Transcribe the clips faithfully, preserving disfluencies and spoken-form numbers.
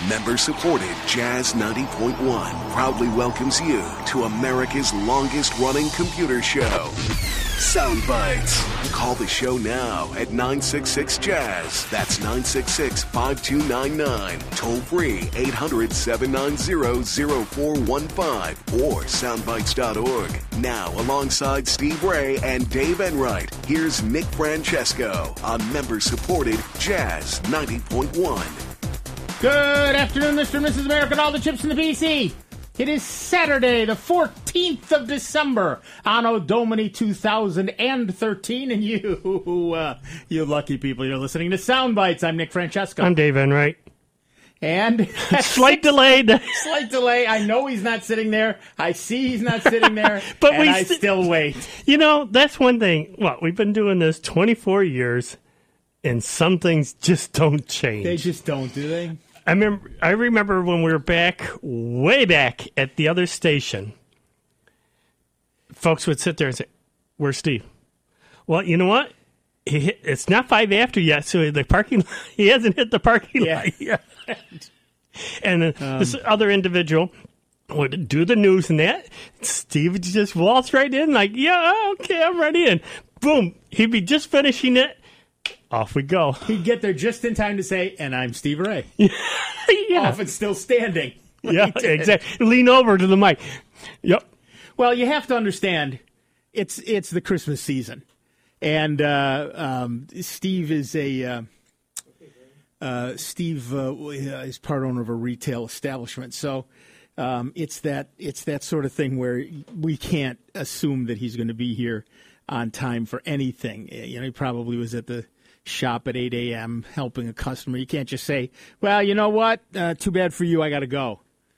Member-supported Jazz ninety point one proudly welcomes you to America's longest-running computer show, Sound Bites. Call the show now at nine six six Jazz. That's nine six six, five two nine nine. Toll free eight hundred, seven nine zero, zero four one five or soundbites dot org. Now, alongside Steve Ray and Dave Enright, here's Nick Francesco on member-supported Jazz ninety point one. Good afternoon, Mister and Missus America, and all the chips in the P C. It is Saturday, the fourteenth of December, Anno Domini two thousand thirteen, and you, uh, you lucky people, you're listening to Sound Bites. I'm Nick Francesco. I'm Dave Enright. And slight delay. Slight delay. I know he's not sitting there. I see he's not sitting there, but and we I st- still wait. You know, that's one thing. Well, we've been doing this twenty-four years, and some things just don't change. They just don't, do they? I remember, I remember when we were back, way back at the other station, folks would sit there and say, "Where's Steve?" Well, you know what? He hit, it's not five after yet, so the parking he hasn't hit the parking yeah. lot yet. And then um, this other individual would do the news and that. Steve would just waltz right in like, "Yeah, okay, I'm ready." And boom, he'd be just finishing it. Off we go. He'd get there just in time to say, "And I'm Steve Ray." yeah. Often still standing. Yeah, exactly. Lean over to the mic. Yep. Well, you have to understand, it's it's the Christmas season, and uh, um, Steve is a uh, uh, Steve uh, is part owner of a retail establishment, so um, it's that it's that sort of thing where we can't assume that he's going to be here on time for anything. You know, he probably was at the shop at eight a.m. helping a customer. You can't just say, "Well, you know what? Uh, too bad for you. I got to go."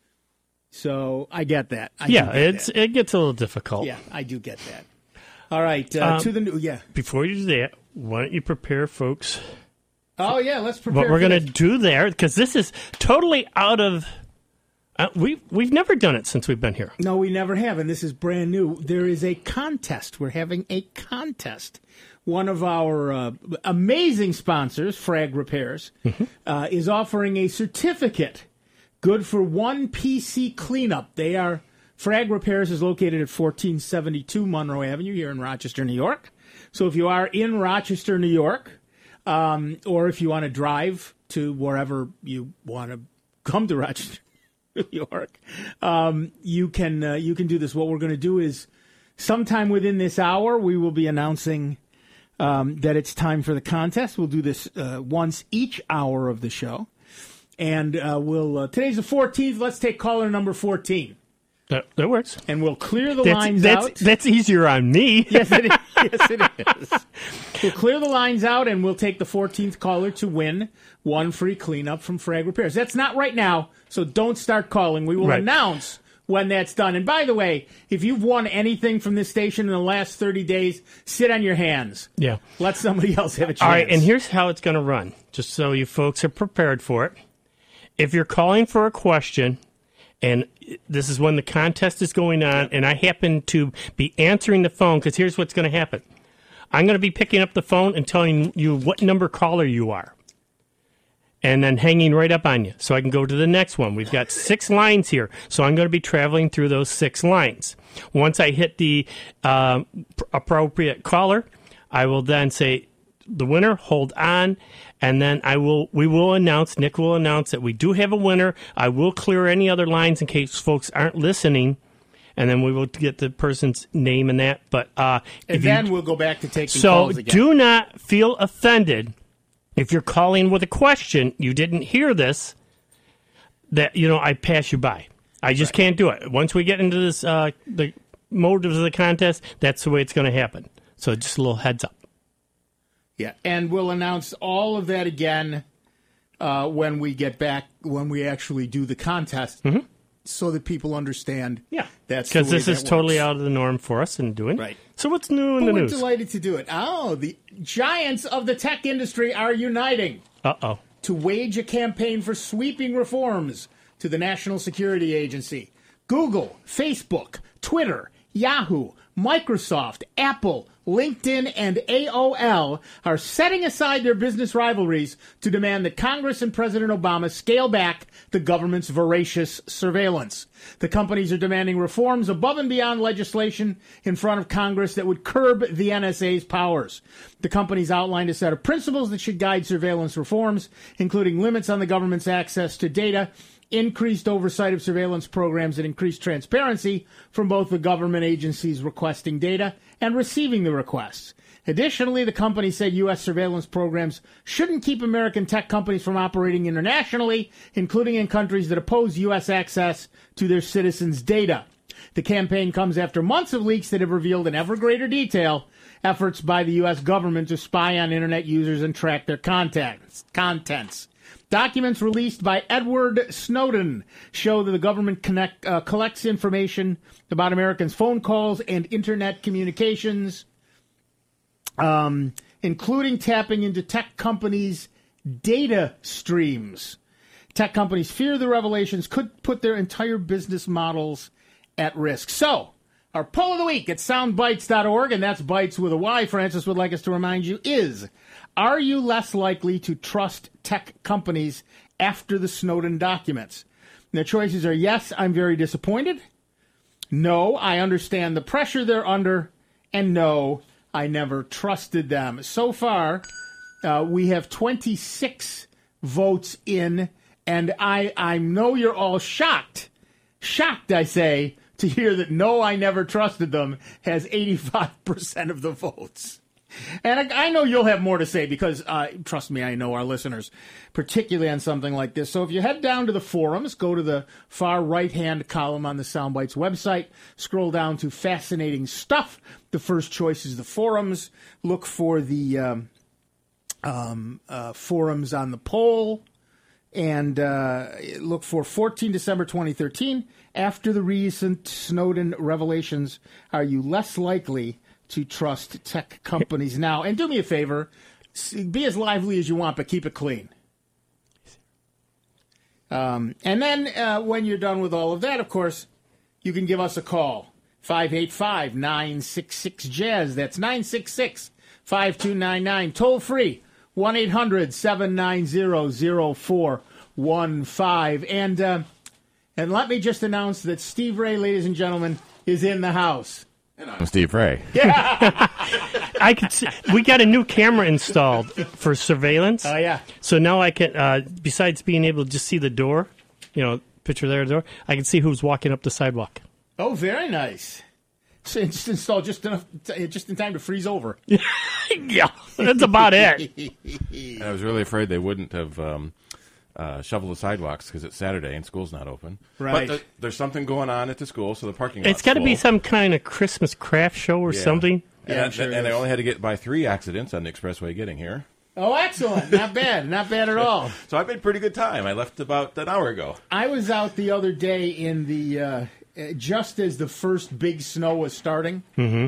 So I get that. I yeah, get it's that. it gets a little difficult. Yeah, I do get that. All right, uh, um, to the new. Yeah. Before you do that, why don't you prepare, folks? Oh yeah, let's prepare. What we're going to do there, because this is totally out of. Uh, we we've never done it since we've been here. No, we never have, and this is brand new. There is a contest. We're having a contest. One of our uh, amazing sponsors, Frag Repairs, mm-hmm. uh, is offering a certificate good for one P C cleanup. They are Frag Repairs is located at fourteen seventy-two Monroe Avenue here in Rochester, New York. So if you are in Rochester, New York, um, or if you want to drive to wherever you want to come to Rochester, New York, um, you can uh, you can do this. What we're going to do is sometime within this hour, we will be announcing Um, that it's time for the contest. We'll do this uh, once each hour of the show. And uh, we'll uh, today's the fourteenth. Let's take caller number fourteen. That, that works. And we'll clear the that's, lines that's, out. That's easier on me. Yes, it is. Yes, it is. We'll clear the lines out, and we'll take the fourteenth caller to win one free cleanup from Frag Repairs. That's not right now, so don't start calling. We will right. announce when that's done. And by the way, if you've won anything from this station in the last thirty days, sit on your hands. Yeah. Let somebody else have a chance. All right, and here's how it's going to run, just so you folks are prepared for it. If you're calling for a question, and this is when the contest is going on, and I happen to be answering the phone, because here's what's going to happen. I'm going to be picking up the phone and telling you what number caller you are, and then hanging right up on you so I can go to the next one. We've got six lines here, so I'm going to be traveling through those six lines. Once I hit the uh, pr- appropriate caller, I will then say, the winner, hold on, and then I will. we will announce, Nick will announce that we do have a winner. I will clear any other lines in case folks aren't listening, and then we will get the person's name and that. But uh, And then you, we'll go back to taking so calls again. So do not feel offended if you're calling with a question, you didn't hear this, that, you know, I pass you by. I just right. can't do it. Once we get into this, uh, the motives of the contest, that's the way it's going to happen. So just a little heads up. Yeah, and we'll announce all of that again uh, when we get back, when we actually do the contest, mm-hmm. so that people understand. Yeah, that's because this that is works. totally out of the norm for us in doing. Right. So what's new in but the we're news? We're delighted to do it. Oh, the giants of the tech industry are uniting. Uh-oh. To wage a campaign for sweeping reforms to the National Security Agency. Google, Facebook, Twitter, Yahoo, Microsoft, Apple, LinkedIn, and A O L are setting aside their business rivalries to demand that Congress and President Obama scale back the government's voracious surveillance. The companies are demanding reforms above and beyond legislation in front of Congress that would curb the N S A's powers. The companies outlined a set of principles that should guide surveillance reforms, including limits on the government's access to data, increased oversight of surveillance programs, and increased transparency from both the government agencies requesting data and receiving the requests. Additionally, the company said U S surveillance programs shouldn't keep American tech companies from operating internationally, including in countries that oppose U S access to their citizens' data. The campaign comes after months of leaks that have revealed in ever greater detail efforts by the U S government to spy on Internet users and track their contacts, contents. Documents released by Edward Snowden show that the government connect, uh, collects information about Americans' phone calls and Internet communications, um, including tapping into tech companies' data streams. Tech companies fear the revelations could put their entire business models at risk. So, our poll of the week at soundbites dot org, and that's Bites with a Y, Francis would like us to remind you, is: are you less likely to trust tech companies after the Snowden documents? And the choices are: yes, I'm very disappointed; no, I understand the pressure they're under; and no, I never trusted them. So far, uh, we have twenty-six votes in, and I, I know you're all shocked. Shocked, I say, to hear that no, I never trusted them has eighty-five percent of the votes. And I, I know you'll have more to say because, uh, trust me, I know our listeners, particularly on something like this. So if you head down to the forums, go to the far right-hand column on the Soundbites website, scroll down to Fascinating Stuff. The first choice is the forums. Look for the um, um, uh, forums on the poll. And uh, look for fourteen December twenty thirteen. After the recent Snowden revelations, are you less likely to trust tech companies now? And do me a favor, be as lively as you want, but keep it clean. Um, and then uh, when you're done with all of that, of course, you can give us a call. five eight five, nine six six, jazz. That's nine six six, five two nine nine. Toll free. one eight hundred, seven nine zero, zero four one five. And uh, and let me just announce that Steve Ray, ladies and gentlemen, is in the house. And I'm Steve Ray. Yeah. I could see, we got a new camera installed for surveillance. Oh, yeah. So now I can, uh, besides being able to just see the door, you know, picture there, the door, I can see who's walking up the sidewalk. Oh, very nice. So it's installed just enough, just in time to freeze over. Yeah, that's about it. And I was really afraid they wouldn't have um, uh, shoveled the sidewalks because it's Saturday and school's not open. Right. But the, there's something going on at the school, so the parking lot's It's got to be full. some kind of Christmas craft show or Yeah. something. And, Yeah, I, I'm sure it and I is. only had to get by three accidents on the expressway getting here. Oh, excellent. Not bad. Not bad at all. So I made pretty good time. I left about an hour ago. I was out the other day in the, uh, just as the first big snow was starting. Mm-hmm.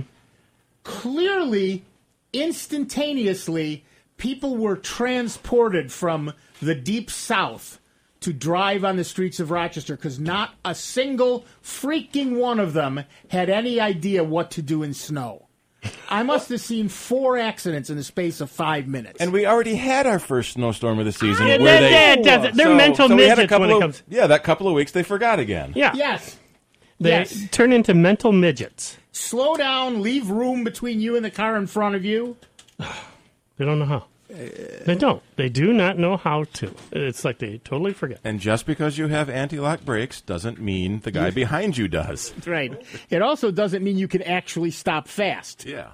Clearly, instantaneously, people were transported from the deep south to drive on the streets of Rochester because not a single freaking one of them had any idea what to do in snow. I must have seen four accidents in the space of five minutes. And we already had our first snowstorm of the season. Yeah, where that- they, that does it. They're so, mental so we had a midgets couple when it of, comes. Yeah, that couple of weeks they forgot again. Yeah. Yes. They Yes. turn into mental midgets. Slow down, leave room between you and the car in front of you. They don't know how. They don't. They do not know how to. It's like they totally forget. And just because you have anti-lock brakes doesn't mean the guy behind you does. Right. It also doesn't mean you can actually stop fast. Yeah.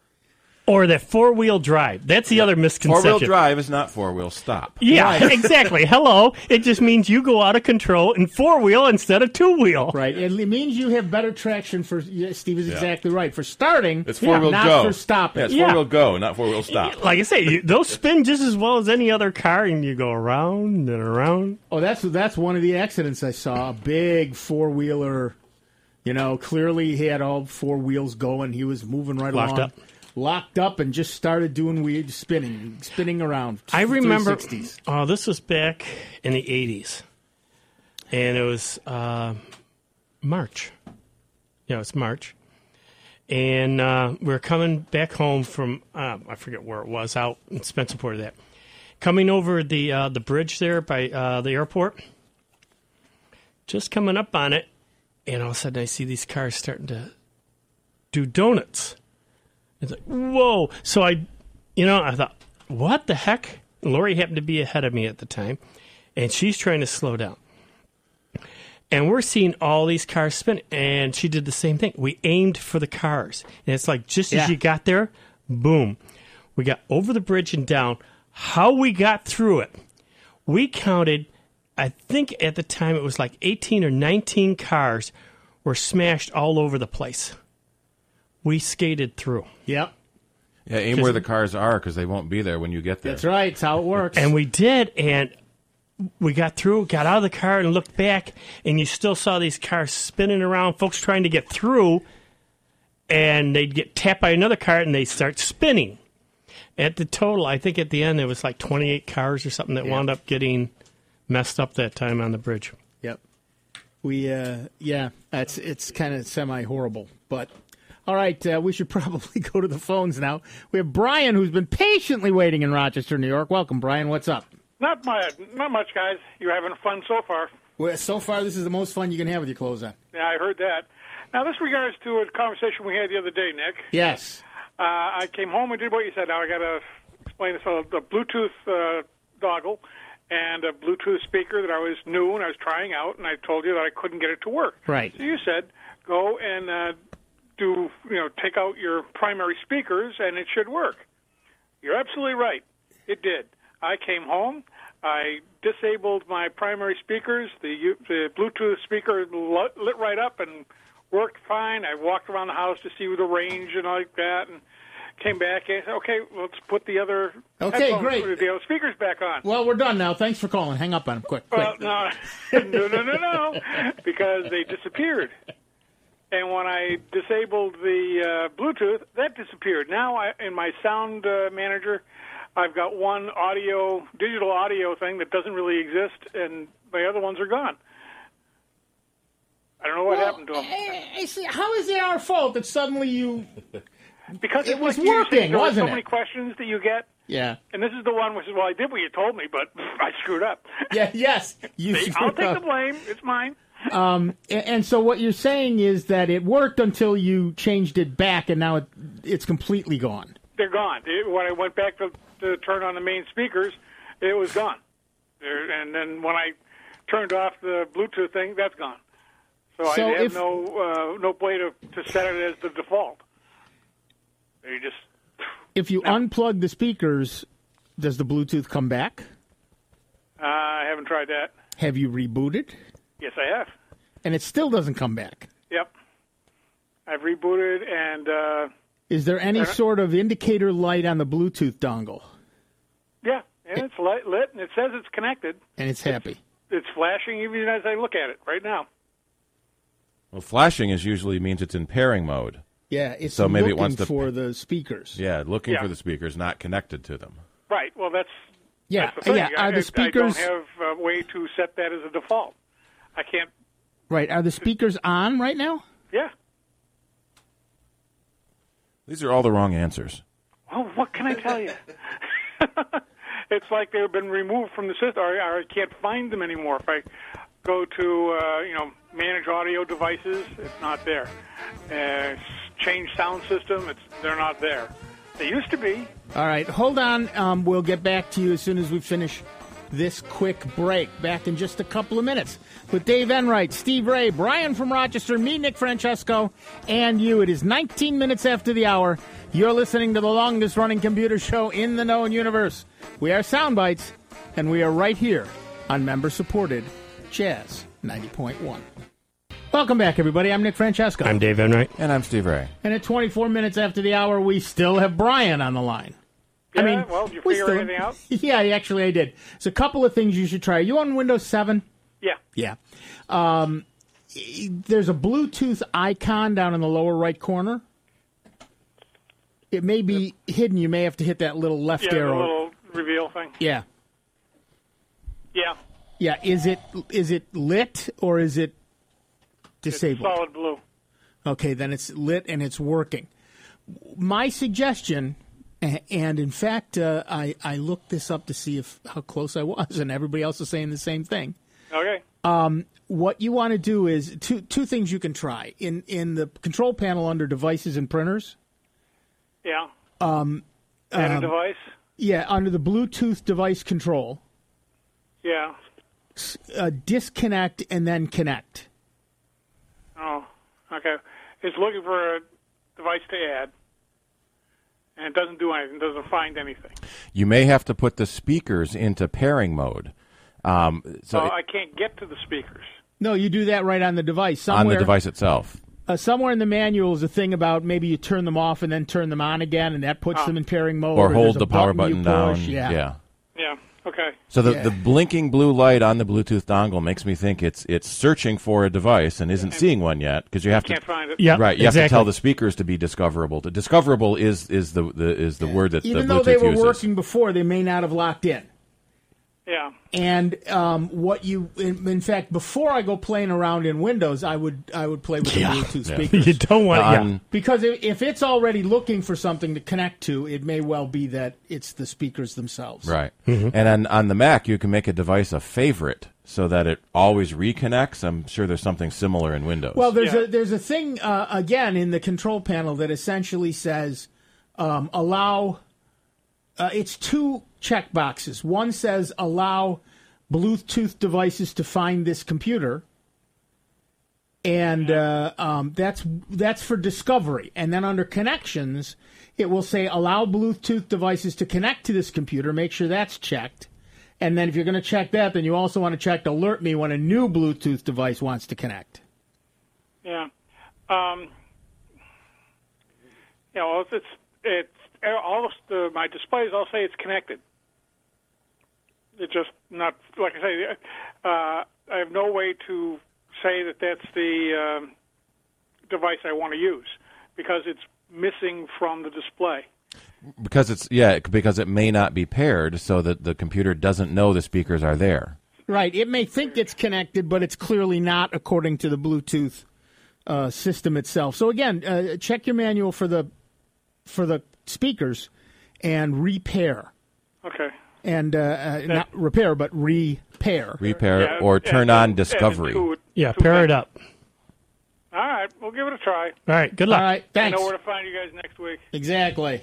Or that four-wheel drive. That's the other misconception. Four-wheel drive is not four-wheel stop. Yeah, exactly. Hello. It just means you go out of control in four-wheel instead of two-wheel. Right. It means you have better traction for, yeah, Steve is Yeah. exactly right, for starting, It's four-wheel not go. for stopping. Yeah, it's Yeah. four-wheel go, not four-wheel stop. Like I say, you, those spin just as well as any other car, and you go around and around. Oh, that's that's one of the accidents I saw. A big four-wheeler, you know, clearly he had all four wheels going. He was moving right Locked along. up. Locked up and just started doing weird spinning, spinning around. I remember, three sixties. oh, this was back in the eighties, and it was uh, March. Yeah, it's March. and uh, we were coming back home from, uh, I forget where it was, out in Spencerport, that. Coming over the uh, the bridge there by uh, the airport, just coming up on it, and all of a sudden I see these cars starting to do donuts. It's like, whoa. So I, you know, I thought, what the heck? Lori happened to be ahead of me at the time, and she's trying to slow down. And we're seeing all these cars spin, and she did the same thing. We aimed for the cars, and it's like just Yeah. as you got there, boom. We got over the bridge and down. How we got through it, we counted, I think at the time it was like eighteen or nineteen cars were smashed all over the place. We skated through. Yep. Yeah, aim where the cars are because they won't be there when you get there. That's right. It's how it works. And we did, and we got through, got out of the car and looked back, and you still saw these cars spinning around, folks trying to get through, and they'd get tapped by another car, and they start spinning. At the total, I think at the end, there was like twenty-eight cars or something that Yeah. wound up getting messed up that time on the bridge. Yep. We, uh, yeah, that's it's kind of semi-horrible. But, all right, uh, we should probably go to the phones now. We have Brian, who's been patiently waiting in Rochester, New York. Welcome, Brian. What's up? Not much, not much, guys. You're having fun so far. Well, so far, this is the most fun you can have with your clothes on. Yeah, I heard that. Now, this regards to a conversation we had the other day, Nick. Yes. Uh, I came home and did what you said. Now I got to explain this. So the Bluetooth uh, dongle and a Bluetooth speaker that I was new and I was trying out, and I told you that I couldn't get it to work. Right. So you said go and uh, do you know take out your primary speakers and it should work. You're absolutely right. It did. I came home. I disabled my primary speakers. The, the Bluetooth speaker lit right up and worked fine. I walked around the house to see the range and all like that, and came back and said, okay, let's put the other Okay, headphones- great. the other speakers back on. Well, we're done now. Thanks for calling. Hang up on him. Quick, quick. Well, no, no, no, no, no, because they disappeared. And when I disabled the uh, Bluetooth, that disappeared. Now, I, in my sound uh, manager, I've got one audio, digital audio thing that doesn't really exist, and my other ones are gone. I don't know what Well, happened to them. eh, eh, see, how is it our fault that suddenly you... Because it it's was like you working, say, there are wasn't so it? many questions that you get, Yeah. and this is the one which is, well, I did what you told me, but I screwed up. Yeah, yes. You See, I'll take the blame. It's mine. Um, and, and so what you're saying is that it worked until you changed it back, and now it, it's completely gone. They're gone. It- when I went back to, to turn on the main speakers, it was gone. There, and then when I turned off the Bluetooth thing, that's gone. So, So I have if- no uh, no way to, to set it as the default. You just If you unplug the speakers, does the Bluetooth come back? uh, I haven't tried that. Have you rebooted? Yes, I have. And it still doesn't come back. Yep. I've rebooted, and uh, Is there any sort of indicator light on the Bluetooth dongle? yeah, and it's lit, lit, and it says it's connected. And it's happy. It's flashing even as I look at it right now. Well, flashing is usually means it's in pairing mode. Yeah, it's So maybe it looking wants to- for the speakers. Yeah, looking Yeah. for the speakers, not connected to them. Right. Well, that's Yeah, that's the thing. yeah. I, Are the I speakers don't have a way to set that as a default. I can't. right? Are the speakers on right now? Yeah. These are all the wrong answers. Well, what can I tell you? It's like they've been removed from the system, or, or I can't find them anymore. If I go to, uh, you know, manage audio devices, it's not there. Uh, change sound system, it's they're not there. They used to be. All right, hold on. Um, we'll get back to you as soon as we finish this quick break. Back in just a couple of minutes with Dave Enright, Steve Ray, Brian from Rochester, me, Nick Francesco, and you. It is nineteen minutes after the hour. You're listening to the longest-running computer show in the known universe. We are Soundbites, and we are right here on member-supported Jazz ninety point one. Welcome back, everybody. I'm Nick Francesco. I'm Dave Enright. And I'm Steve Ray. And at twenty-four minutes after the hour, we still have Brian on the line. Yeah, I mean, well, did you we figure still- anything out? Yeah, actually, I did. There's a couple of things you should try. Are you on Windows seven? Yeah. Yeah. Um, there's a Bluetooth icon down in the lower right corner. It may be hidden. You may have to hit that little left Yeah, the arrow. little reveal thing. Yeah. Yeah. Yeah. Is it is it lit or is it It's disabled? solid blue. Okay, then it's lit and it's working. My suggestion, and in fact, uh, I, I looked this up to see if how close I was, and everybody else is saying the same thing. Okay. Um, what you want to do is two two things you can try. In in the control panel under devices and printers. Yeah. Um, Add a um, device? Yeah, under the Bluetooth device control. Yeah. Uh, disconnect and then connect. Oh, okay. It's looking for a device to add, and it doesn't do anything. It doesn't find anything. You may have to put the speakers into pairing mode. Um, so So it- I can't get to the speakers. No, you do that right on the device. Somewhere, on the device itself. Uh, somewhere in the manual is a thing about maybe you turn them off and then turn them on again, and that puts Oh. them in pairing mode. Or there's hold a the power button button you down. push. Yeah. yeah. Yeah, okay. So the, Yeah. the blinking blue light on the Bluetooth dongle makes me think it's it's searching for a device and isn't seeing one yet because you have to Can't find it. Yeah, right. You exactly. have to tell the speakers to be discoverable. To discoverable is is the, the is the word that Even the though Bluetooth they were uses. working before, they may not have locked in. Yeah. And um, what you, in, in fact, before I go playing around in Windows, I would I would play with Yeah. the Bluetooth Yeah. speakers. You don't want On- yeah. Because if, if it's already looking for something to connect to, it may well be that it's the speakers themselves. Right. Mm-hmm. And on, on the Mac, you can make a device a favorite so that it always reconnects. I'm sure there's something similar in Windows. Well, there's Yeah. a there's a thing uh, again in the control panel that essentially says um, allow. Uh, it's two check boxes. One says allow Bluetooth devices to find this computer, and uh, um, that's that's for discovery. And then under connections, it will say allow Bluetooth devices to connect to this computer. Make sure that's checked. And then if you're going to check that, then you also want to check to alert me when a new Bluetooth device wants to connect. Yeah. Um, you know, it's, it's, it's all of the, my displays all say it's connected. It's just not, like I say, uh, I have no way to say that that's the um, device I want to use because it's missing from the display. because it's yeah, because it may not be paired, so that the computer doesn't know the speakers are there. Right. It may think it's connected, but it's clearly not according to the Bluetooth uh, system itself. So again, uh, check your manual for the for the speakers and repair. Okay. And uh, uh, not repair, but repair. Repair Yeah, or and- turn and- on and Discovery. two- Yeah, two pair it things. up. All right, we'll give it a try. All right, good luck. All right. I Thanks. know where to find you guys next week. Exactly.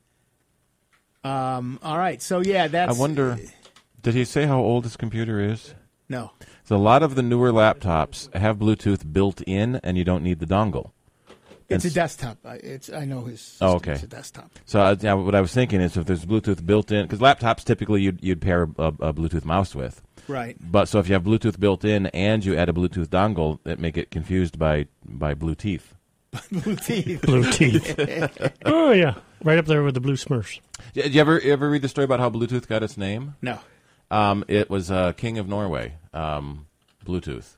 Um, all right. So yeah, I that's. wonder, did he say how old his computer is? No. So a lot of the newer laptops have Bluetooth built in, and you don't need the dongle. It's And a desktop. I- It's I know his. Oh, system. okay. It's a desktop. So uh, yeah, what I was thinking is if there's Bluetooth built in, because laptops typically you'd, you'd pair a, a Bluetooth mouse with. Right. But so if you have Bluetooth built in and you add a Bluetooth dongle, it may get confused by by blue teeth. Blue teeth. Blue teeth. Oh, yeah. Right up there with the blue Smurfs. Did you ever ever read the story about how Bluetooth got its name? No. Um, it was uh, King of Norway, um, Bluetooth.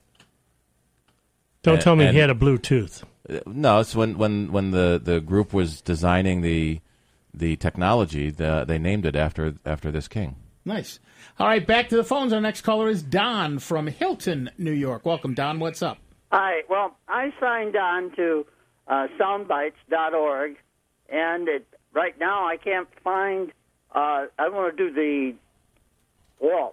Don't And- tell me and- he had a Bluetooth. Uh, No, it's when when when the, the group was designing the the technology, the, they named it after after this king. Nice. All right, back to the phones. Our next caller is Don from Hilton, New York. Welcome, Don. What's up? Hi. Well, I signed on to uh, soundbites dot org, and it, right now I can't find. Uh, I want to do the waltz,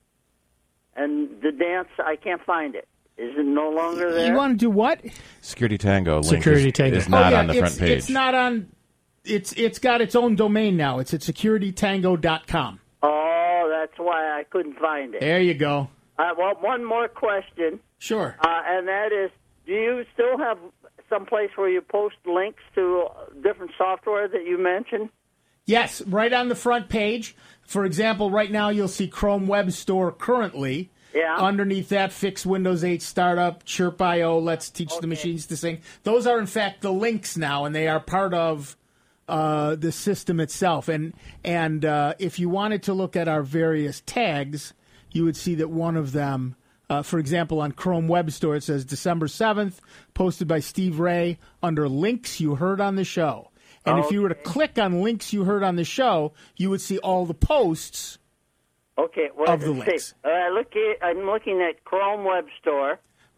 and the dance. I can't find it. Is it no longer there? You want to do what? Security Tango link Security is, Tango. is not oh, yeah, on the it's, front page. It's not on. It's it's got its own domain now. It's at security tango dot com. Oh, that's why I couldn't find it. There you go. Uh, well, one more question, Sure. uh, and that is: do you still have some place where you post links to different software that you mentioned? Yes, right on the front page. For example, right now you'll see Chrome Web Store currently. Yeah. Underneath that, Fix Windows eight Startup, Chirp dot I O, Let's Teach the Machines to Sing. Those are, in fact, the links now, and they are part of uh, the system itself. And and uh, if you wanted to look at our various tags, you would see that one of them, uh, for example, on Chrome Web Store, it says December seventh, posted by Steve Ray, under links you heard on the show. And if you were to click on links you heard on the show, you would see all the posts. Okay, well, Of the let's links. see. Uh, look, at, I'm looking at Chrome Web Store.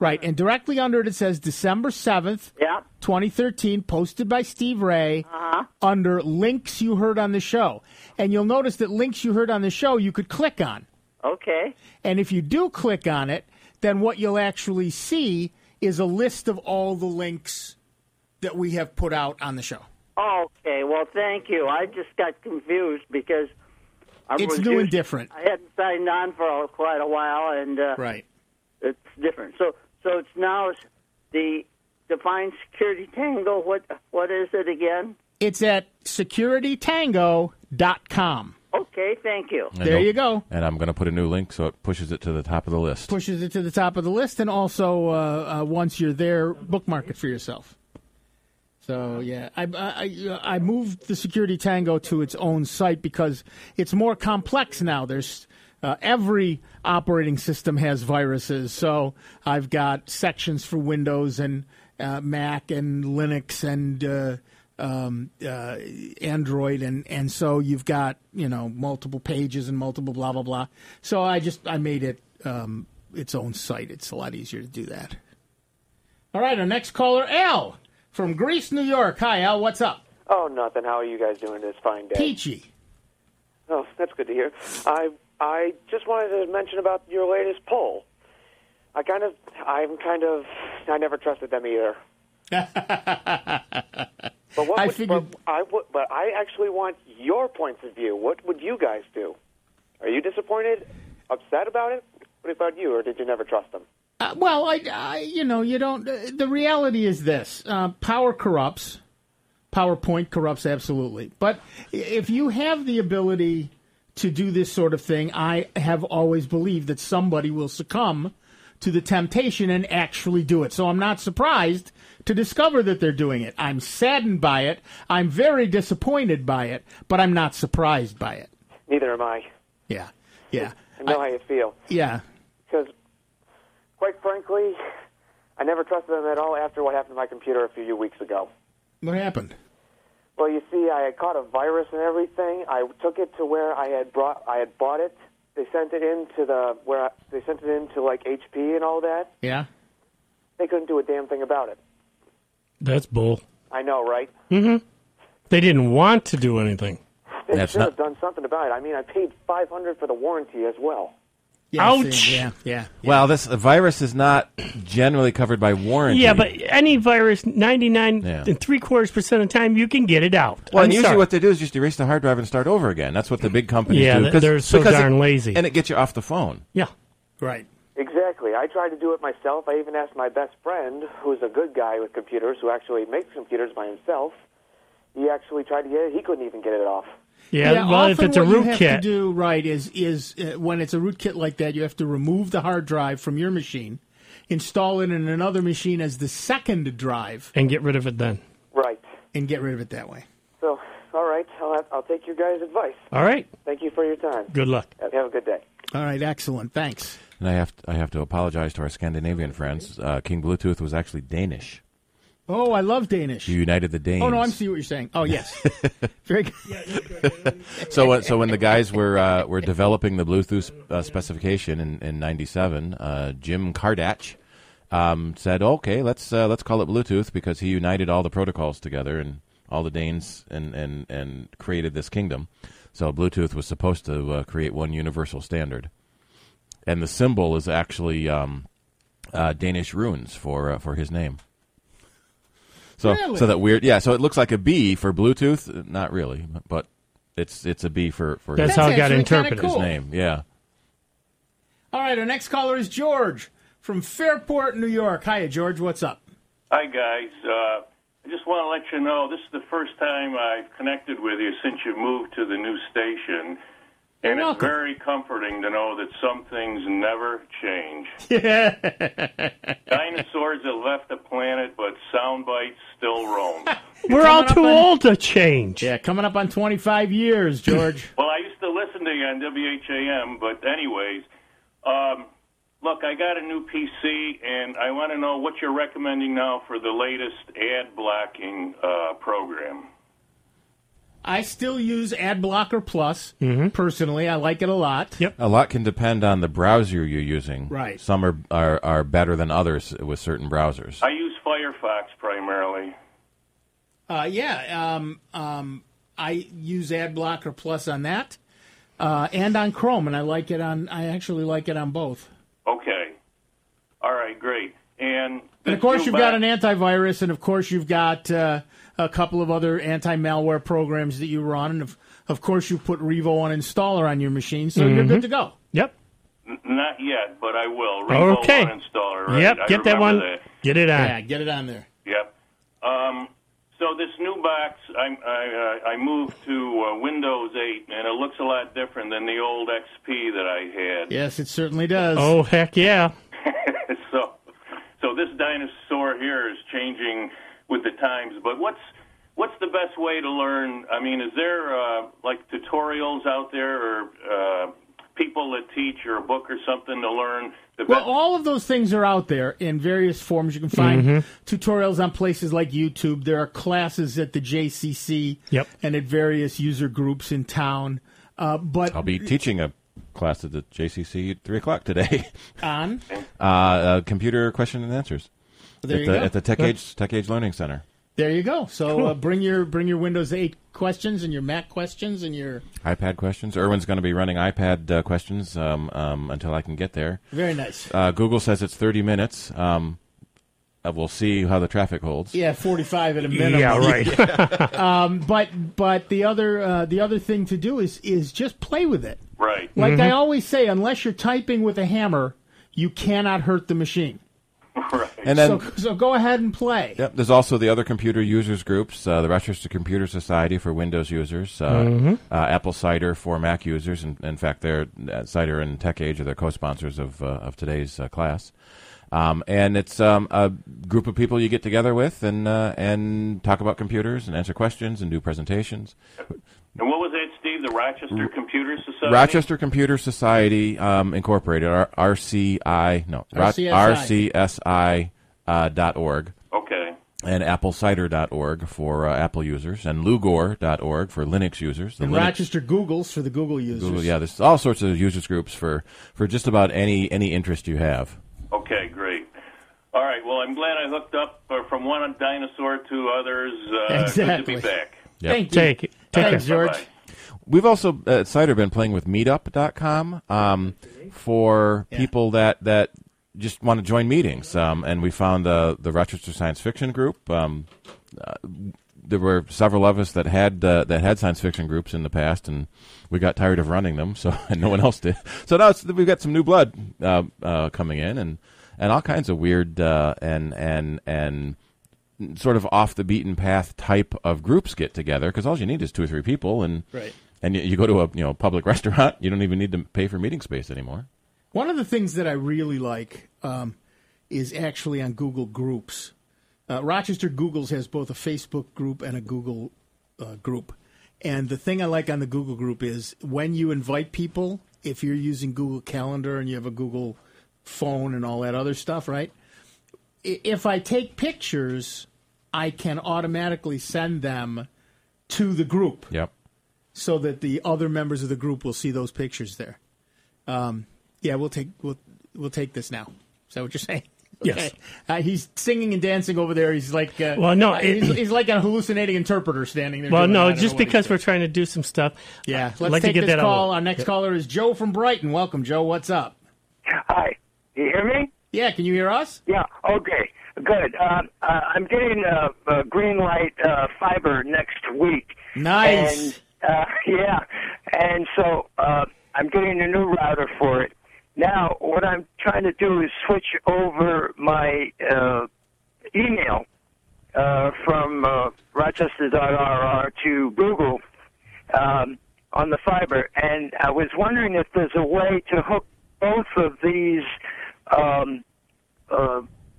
Right, and directly under it, it says December seventh, Yeah. twenty thirteen, posted by Steve Ray, Uh-huh. under links you heard on the show. And you'll notice that links you heard on the show you could click on. Okay. And if you do click on it, then what you'll actually see is a list of all the links that we have put out on the show. Okay. Well, thank you. I just got confused because I It's was new and used- different. I hadn't signed on for quite a while, and uh, Right. it's different. So, so it's now the Define Security Tango. What what is it again? It's at security tango dot com. Okay. Thank you. And There I'll- you go. And I'm going to put a new link so it pushes it to the top of the list. Pushes it to the top of the list, and also uh, uh, once you're there, bookmark it for yourself. So yeah, I, I I moved the Security Tango to its own site because it's more complex now. There's uh, every operating system has viruses, so I've got sections for Windows and uh, Mac and Linux and uh, um, uh, Android, and, and so you've got you know multiple pages and multiple blah blah blah. So I just I made it um, its own site. It's a lot easier to do that. All right, our next caller, Al. From Greece, New York. Hi, Al. What's up? Oh, nothing. How are you guys doing this fine day? Peachy. Oh, that's good to hear. I I just wanted to mention about your latest poll. I kind of, I'm kind of, I never trusted them either. But what I would, figured- but I would, but I actually want your points of view. What would you guys do? Are you disappointed, upset about it? What about you, or did you never trust them? Uh, well, I, I, you know, you don't. Uh, the reality is this: uh, power corrupts. PowerPoint corrupts absolutely. But if you have the ability to do this sort of thing, I have always believed that somebody will succumb to the temptation and actually do it. So I'm not surprised to discover that they're doing it. I'm saddened by it. I'm very disappointed by it, but I'm not surprised by it. Neither am I. Yeah, yeah, I know I- how you feel. yeah. Because, quite frankly, I never trusted them at all after what happened to my computer a few weeks ago. What happened? Well, you see, I had caught a virus and everything. I took it to where I had brought, I had bought it. They sent it into the where I, they sent it into like H P and all that. Yeah. They couldn't do a damn thing about it. That's bull. I know, right? Mm-hmm. They didn't want to do anything. They That's should not- have done something about it. I mean, I paid five hundred for the warranty as well. Yeah, Ouch. see, Yeah, yeah. Well, this the virus is not generally covered by warranty. Yeah, but any virus, ninety-nine Yeah. and three quarters percent of the time, you can get it out. Well, I'm and usually sorry. what they do is just erase the hard drive and start over again. That's what the big companies Yeah, do. th- 'cause- they're so because darn it- lazy. And it gets you off the phone. Yeah. Right. Exactly. I tried to do it myself. I even asked my best friend, who's a good guy with computers, who actually makes computers by himself. He actually tried to get it. He couldn't even get it off. Yeah, well, if often it's a what you root have kit. to do, right, is is uh, when it's a rootkit like that, you have to remove the hard drive from your machine, install it in another machine as the second drive, and get rid of it then. Right. and get rid of it that way. So, all right, I'll, have, I'll take your guys' advice. All right. Thank you for your time. Good luck. Have a good day. All right, excellent. Thanks. And I have to, I have to apologize to our Scandinavian friends. Uh, King Bluetooth was actually Danish. Oh, I love Danish. You united the Danes. Oh no, I see what you're saying. Oh yes, very good. So when, so when the guys were uh, were developing the Bluetooth uh, specification in in ninety-seven, uh, Jim Kardach um, said, "Okay, let's uh, let's call it Bluetooth," because he united all the protocols together and all the Danes and and, and created this kingdom. So Bluetooth was supposed to uh, create one universal standard, and the symbol is actually um, uh, Danish runes for uh, for his name. So, Really? so that weird, yeah. So it looks like a B for Bluetooth, not really, but it's it's a B for for That's his, how it got actually kinda interpreted. cool. his name. Yeah. All right, our next caller is George from Fairport, New York. Hiya, George. What's up? Hi, guys. Uh, I just want to let you know this is the first time I've connected with you since you moved to the new station. And You're it's welcome. very comforting to know that some things never change. Yeah. Dinosaurs have left the planet, but sound bites still roam. We're all Coming up too on- old to change. Yeah, coming up on twenty-five years, George. Well, I used to listen to you on W H A M, but anyways, um, look, I got a new P C, and I want to know what you're recommending now for the latest ad blocking uh, program. I still use AdBlocker Plus. Mm-hmm. Personally, I like it a lot. Yep. A lot can depend on the browser you're using. Right. Some are, are, are better than others with certain browsers. I use Firefox primarily. Uh, yeah, um, um, I use AdBlocker Plus on that, uh, and on Chrome, and I like it on. I actually like it on both. Okay. All right, great. And, and of course, you've got an antivirus, and of course, you've got uh, a couple of other anti-malware programs that you run, and of, of course, you put Revo on installer on your machine, so mm-hmm. you're good to go. Yep. N- not yet, but I will. Revo okay. on installer. Right? Yep. I Get that one. That. Get it on. Yeah, get it on there. Yep. Um, so this new box, I I, uh, I moved to uh, Windows eight, and it looks a lot different than the old X P that I had. Yes, it certainly does. Oh, heck yeah. so, so this dinosaur here is changing with the times. But what's what's the best way to learn? I mean, is there uh, like tutorials out there, or uh, people that teach, or a book or something to learn? The well, best? all of those things are out there in various forms. You can find mm-hmm. tutorials on places like YouTube. There are classes at the J C C yep. and at various user groups in town. Uh, but I'll be teaching a class at the J C C at three o'clock today. On? uh, uh, computer question and answers. There at you the, go. At the Tech Age, Tech Age Learning Center. There you go. So cool. uh, bring your bring your Windows eight questions and your Mac questions and your iPad questions. Erwin's going to be running iPad uh, questions um, um, until I can get there. Very nice. Uh, Google says it's thirty minutes. Um, uh, we'll see how the traffic holds. Yeah, forty-five at a minimum. Yeah, right. um, but but the other uh, the other thing to do is is just play with it. Right. Like mm-hmm. I always say, unless you're typing with a hammer, you cannot hurt the machine. Right. And then, so, so go ahead and play. Yep, there's also the other computer users groups, uh, the Rochester Computer Society for Windows users, uh, mm-hmm. uh, Apple Cider for Mac users, and in fact, they're uh, Cider and Tech Age are the co-sponsors of uh, of today's uh, class. Um, and it's um, a group of people you get together with and uh, and talk about computers and answer questions and do presentations. And what was that, Steve? The Rochester Computer Society? Rochester Computer Society um, Incorporated, R- RCI, no, R C S I. R C S I uh, dot org. Okay. And apple cider dot org for uh, Apple users, and lugor dot org for Linux users. The and Linux, Rochester Googles for the Google users. Google, yeah, there's all sorts of users groups for, for just about any any interest you have. Okay, great. All right, well, I'm glad I hooked up uh, from one dinosaur to others. Uh, exactly. Good to be back. Yep. Thank you. Take it. Take Thanks, it. George. Bye-bye. We've also uh, at Cider been playing with meetup dot com um, for Yeah. people that, that just want to join meetings. Um, and we found the the Rochester Science Fiction group. Um, uh, there were several of us that had uh, that had science fiction groups in the past, and we got tired of running them, so and no one else did. So now it's, we've got some new blood uh, uh, coming in, and, and all kinds of weird uh, and and and sort of off the beaten path type of groups get together, because all you need is two or three people, and Right. and you, you go to a you know public restaurant, you don't even need to pay for meeting space anymore. One of the things that I really like um, is actually on Google Groups. Uh, Rochester Googles has both a Facebook group and a Google uh, group. And the thing I like on the Google group is when you invite people, if you're using Google Calendar and you have a Google phone and all that other stuff, right? I- If I take pictures, I can automatically send them to the group Yep. so that the other members of the group will see those pictures there. Um, yeah, we'll take we'll we'll take this now. Is that what you're saying? Yes. Okay. Uh, he's singing and dancing over there. He's like uh, Well, no, uh, it- he's, he's like a hallucinating interpreter standing there. Well, doing, I no, don't just know what because he's we're doing. trying to do some stuff. Yeah, I'd let's like take to get this that call. out. Our next caller is Joe from Brighton. Welcome, Joe. What's up? Hi. You hear me? Yeah, can you hear us? Yeah. Okay. Good. Um, uh, I'm getting a, a green light uh, fiber next week. Nice. And, uh, yeah. And so uh, I'm getting a new router for it. Now, what I'm trying to do is switch over my uh, email uh, from uh, rochester dot r r to Google um, on the fiber. And I was wondering if there's a way to hook both of these um, uh,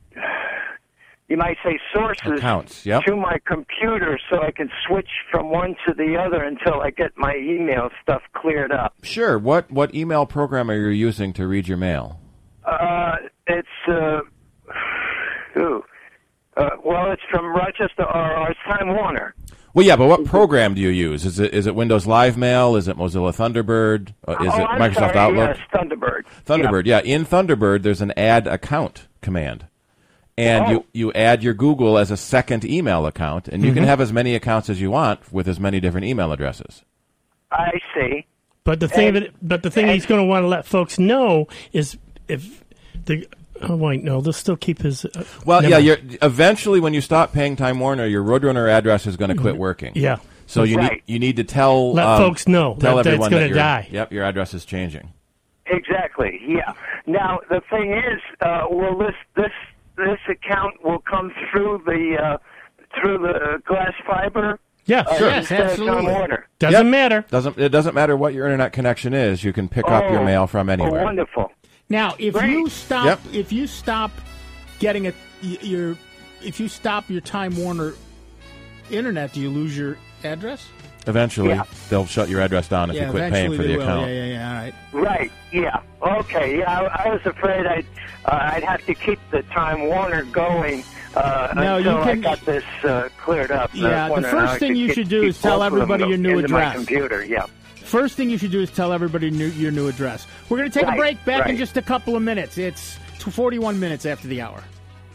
you might say sources Accounts, yep. to my computer so I can switch from one to the other until I get my email stuff cleared up. Sure. What what email program are you using to read your mail? Uh, it's, uh, ooh, uh, well, it's from Rochester R R's Time Warner. Well, yeah, but what program do you use? Is it is it Windows Live Mail? Is it Mozilla Thunderbird? Uh, is oh, it I'm Microsoft sorry, Outlook? Yes, Thunderbird. Thunderbird, yeah. In Thunderbird, there's an add account command. And Oh. you, you add your Google as a second email account, and you Mm-hmm. can have as many accounts as you want with as many different email addresses. I see. But the thing, And- that, but the thing he's going to want to let folks know is if the oh wait no, they'll still keep his. Uh, Well, never yeah, mind. you're, eventually when you stop paying Time Warner, your Roadrunner address is going to quit working. Yeah. So you Right. need you need to tell Let um, folks know tell that- that it's everyone gonna that your- die. Yep, your address is changing. Exactly. Yeah. Now the thing is, uh, will this this this account will come through the uh, through the glass fiber? Yeah, Uh, sure. Yes, instead of Time absolutely. Warner? Doesn't Yep. matter. Doesn't it doesn't matter what your internet connection is? You can pick up your Oh. mail from Oh, anywhere. wonderful. Now, if Great. you stop, Yep. if you stop getting a y- your, if you stop your Time Warner internet, do you lose your address? Eventually, Yeah. they'll shut your address down if yeah, you quit paying eventually for they the will. account. Yeah, yeah, yeah. All right. Right. Yeah. Okay. Yeah. I, I was afraid I'd uh, I'd have to keep the Time Warner going uh, No, you until I can- got this uh, cleared up. I was Yeah, the wondering first how I thing could you get- should do keep is tell both of them everybody your new into my address. computer. Yeah. First thing you should do is tell everybody new, your new address. We're going to take Right, a break. Back in right. just a couple of minutes. It's forty-one minutes after the hour.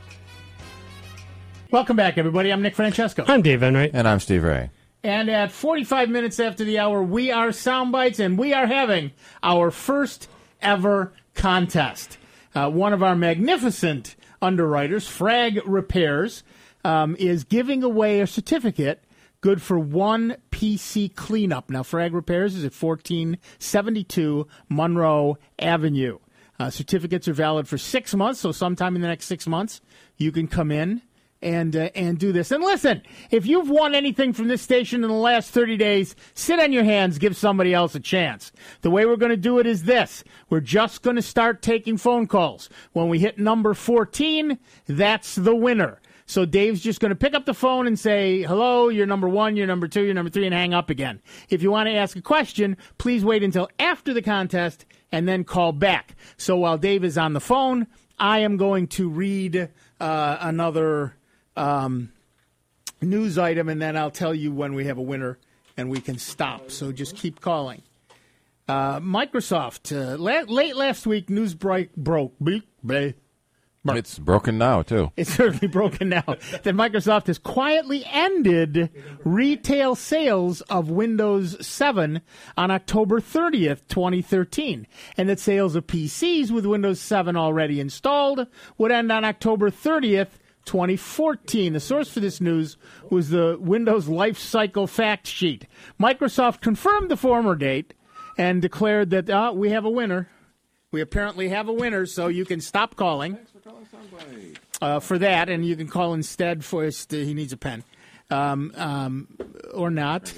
Welcome back, everybody. I'm Nick Francesco. I'm Dave Enright. And I'm Steve Ray. And at forty-five minutes after the hour, we are Soundbites, and we are having our first ever contest. Uh, one of our magnificent underwriters, Frag Repairs, um, is giving away a certificate good for one P C cleanup. Now, Frag Repairs is at fourteen seventy-two Monroe Avenue. Uh, certificates are valid for six months, so sometime in the next six months, you can come in and uh, and do this. And listen, if you've won anything from this station in the last thirty days, sit on your hands, give somebody else a chance. The way we're going to do it is this. We're just going to start taking phone calls. When we hit number fourteen, that's the winner. So Dave's just going to pick up the phone and say, hello, you're number one, you're number two, you're number three, and hang up again. If you want to ask a question, please wait until after the contest and then call back. So while Dave is on the phone, I am going to read uh, another um, news item, and then I'll tell you when we have a winner and we can stop. So just keep calling. Uh, Microsoft, uh, la- late last week, news break broke. Bleep, bleh. It's broken now, too. It's certainly broken now that Microsoft has quietly ended retail sales of Windows seven on October thirtieth, twenty thirteen, and that sales of P Cs with Windows seven already installed would end on October thirtieth, twenty fourteen. The source for this news was the Windows Life Cycle Fact Sheet. Microsoft confirmed the former date and declared that uh, we have a winner. We apparently have a winner, so you can stop calling. Uh, for that, and you can call instead for his, he needs a pen, um, um, or not.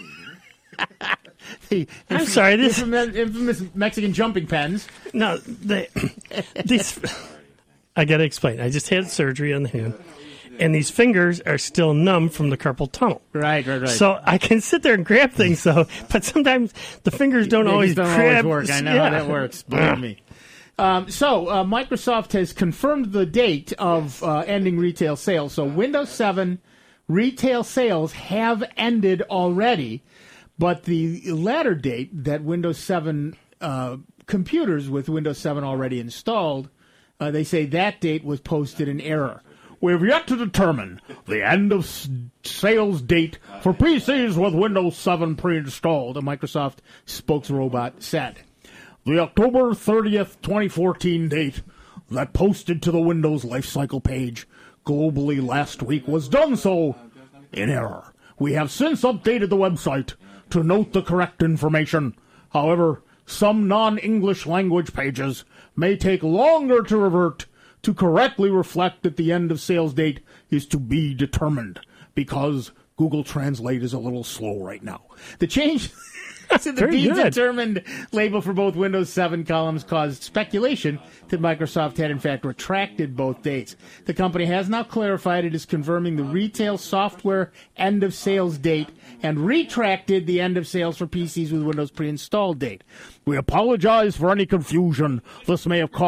the, I'm sorry, this- infamous, infamous Mexican jumping pens. No, they, these. I got to explain. I just had surgery on the hand, and these fingers are still numb from the carpal tunnel. Right, right, right. So I can sit there and grab things, so but sometimes the fingers don't They always just don't grab. always work. I know yeah. how that works. Believe me. Um, so uh, Microsoft has confirmed the date of uh, ending retail sales. So Windows seven retail sales have ended already, but the latter date that Windows seven uh, computers with Windows seven already installed, uh, they say that date was posted in error. We have yet to determine the end of s- sales date for P Cs with Windows seven pre-installed, a Microsoft spokesrobot said. The October thirtieth, twenty fourteen date that posted to the Windows Lifecycle page globally last week was done so in error. We have since updated the website to note the correct information. However, some non-English language pages may take longer to revert to correctly reflect that the end of sales date is to be determined because Google Translate is a little slow right now. The change... So the Very be good. determined label for both Windows seven columns caused speculation that Microsoft had in fact retracted both dates. The company has now clarified it is confirming the retail software end of sales date and retracted the end of sales for P Cs with Windows pre-installed date. We apologize for any confusion this may have caused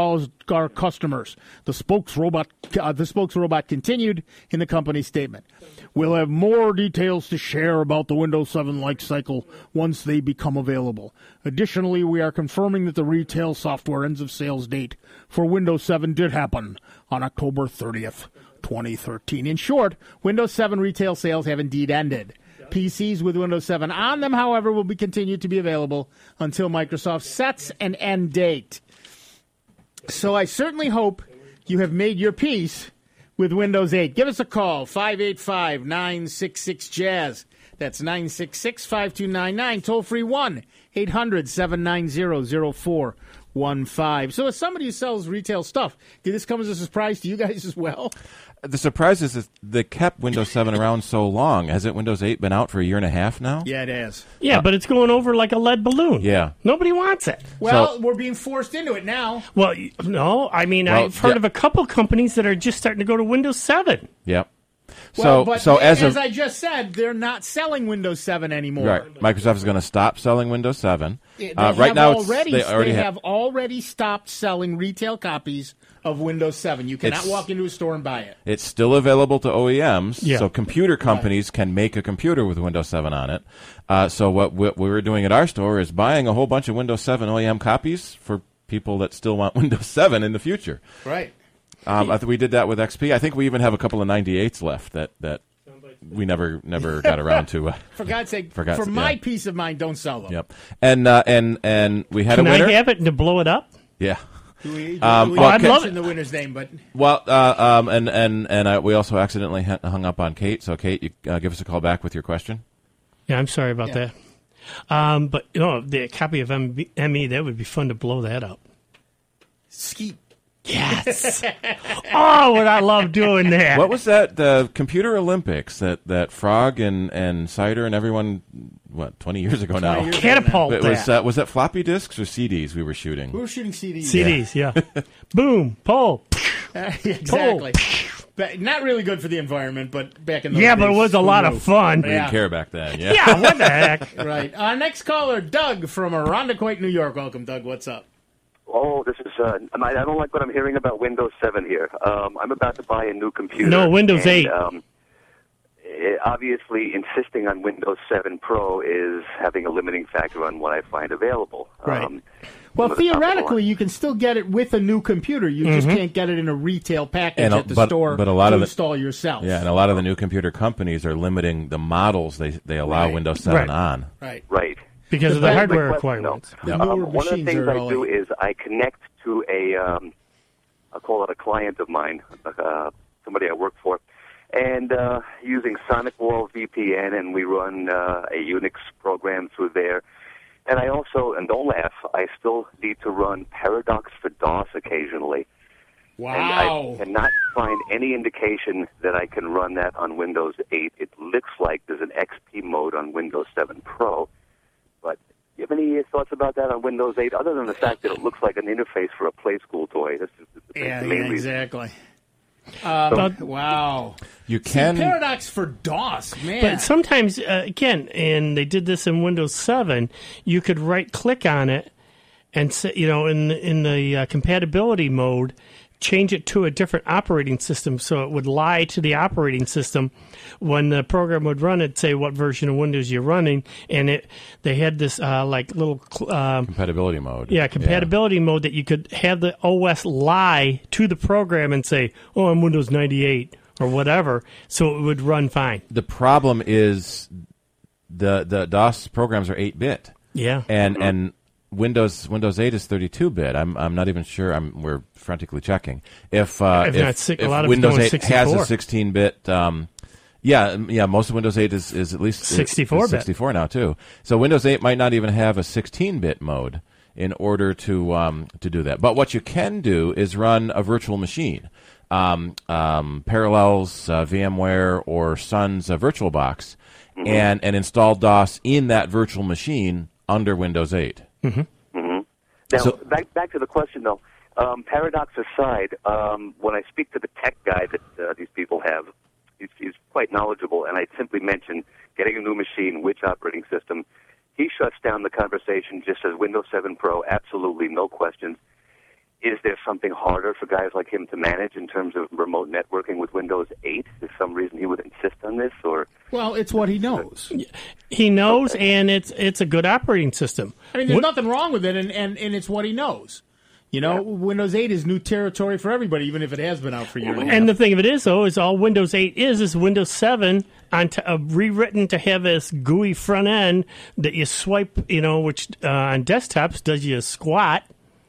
our customers. The spokes robot, uh, the spokes robot continued in the company statement. We'll have more details to share about the Windows seven life cycle once they become available. Additionally, we are confirming that the retail software ends of sales date for Windows seven did happen on October thirtieth, twenty thirteen. In short, Windows seven retail sales have indeed ended. P Cs with Windows seven on them, however, will be continued to be available until Microsoft sets an end date. So I certainly hope you have made your peace with Windows eight. Give us a call, five eight five, nine six six, jazz. That's nine six six, five two nine nine. Toll free one eight hundred, seven nine zero, zero four one five. So as somebody who sells retail stuff, did this come as a surprise to you guys as well? The surprise is that they kept Windows seven around so long. Hasn't Windows eight been out for a year and a half now? Yeah, it has. Yeah, uh, but it's going over like a lead balloon. Yeah. Nobody wants it. Well, So- we're being forced into it now. Well, no, I mean, Well, I've heard yeah. of a couple companies that are just starting to go to Windows seven. Yep. Well, so, but so as, as of, I just said, they're not selling Windows seven anymore. right, Microsoft is going to stop selling Windows seven. They Uh, have right now, it's, already, they already they have. have already stopped selling retail copies of Windows seven. You cannot It's- walk into a store and buy it. It's still available to O E Ms, Yeah. so computer companies can make a computer with Windows seven on it. Uh, so what we, what we're doing at our store is buying a whole bunch of Windows seven O E M copies for people that still want Windows seven in the future. Right. Um, I th- we did that with X P. I think we even have a couple of ninety-eights left that, that we never never got around to. Uh, For God's sake, For God's- for my yeah. peace of mind, don't sell them. yep. And uh, and and we had Can a winner. I have it to blow it up? Yeah. We, Um, we well, didn't I'd love mention it. the winner's name, but Well, uh, um, and and and uh, we also accidentally hung hung up on Kate. So Kate, you uh, give us a call back with your question. Yeah, I'm sorry about Yeah. that. Um, but you know, the copy of M E, that would be fun to blow that up. skeet. Yes. Oh, would I love doing that? What was that? The Computer Olympics that, that Frog and, and Cider and everyone, what, twenty years ago now? years ago Catapult It was, that. uh, was that floppy disks or C Ds we were shooting? We were shooting C Ds. C Ds, yeah. Boom, pull. exactly. But not really good for the environment, but back in those Yeah, days, but it was a who lot knew? of fun. We Yeah. didn't care back then. Yeah. Yeah, what the heck? Right. Our next caller, Doug from Irondequoit, New York. Welcome, Doug. What's up? Oh, this is. Uh, I I don't like what I'm hearing about Windows seven here. Um, I'm about to buy a new computer. No, Windows and, eight. Um, it, obviously, insisting on Windows seven Pro is having a limiting factor on what I find available. Right. Um, Well, some of the top of the theoretically, line- you can still get it with a new computer. You just can't get it in a retail package And a- at the but- store but a lot to of the- install yourself. Yeah, and a lot of the new computer companies are limiting the models they they allow Right. Windows seven Right. on. Right. Right. Because of the That's my hardware question, requirements. though. The Um, newer one of the machines things are I all do eight. is I connect to a, um, I'll call it a client of mine, uh, somebody I work for, and uh, using SonicWall V P N, and we run uh, a Unix program through there. And I also, and don't laugh, I still need to run Paradox for DOS occasionally. Wow. And I cannot find any indication that I can run that on Windows eight. It looks like there's an X P mode on Windows seven Pro. But do you have any thoughts about that on Windows eight, other than the fact that it looks like an interface for a Play School toy? This is the, yeah, the main yeah, reason. exactly. Um, wow. You See, can. Paradox for DOS, man. But sometimes, uh, again, and they did this in Windows seven, you could right-click on it and, say, you know, in the, in the uh, compatibility mode, change it to a different operating system so it would lie to the operating system when the program would run it, say what version of Windows you're running, and it they had this uh, like little cl- um, Compatibility mode. yeah compatibility mode that you could have the O S lie to the program and say, oh, I'm Windows ninety-eight or whatever, so it would run fine. The problem is the the DOS programs are eight bit. Yeah. And and Windows Windows eight is thirty-two bit. I'm I'm not even sure. I'm we're frantically checking if uh, If if, not si- a if lot of it's Windows going eight has a sixty-four. sixteen bit. Um, yeah, um, yeah. Most of Windows eight is, is at least sixty-four bit. sixty-four now too. So Windows eight might not even have a sixteen bit mode in order to um, to do that. But what you can do is run a virtual machine. Um, um, Parallels, uh, VMware, or Sun's uh, VirtualBox, Mm-hmm. and and install DOS in that virtual machine under Windows eight. Now, So- back back to the question though. Um, paradox aside, um, when I speak to the tech guy that uh, these people have, he's, he's quite knowledgeable, and I simply mention getting a new machine, which operating system. He shuts down the conversation just as Windows seven Pro, absolutely no questions. is there something harder for guys like him to manage in terms of remote networking with Windows eight? Is there some reason he would insist on this, or? Well, it's what he knows. He knows, and it's it's a good operating system. I mean, there's What- nothing wrong with it, and, and, and it's what he knows. You know, Windows eight is new territory for everybody, even if it has been out for a year and a half. And the thing of it is, though, is all Windows eight is is Windows seven on t- uh, rewritten to have this G U I front end that you swipe, you know, which uh, on desktops does you a squat.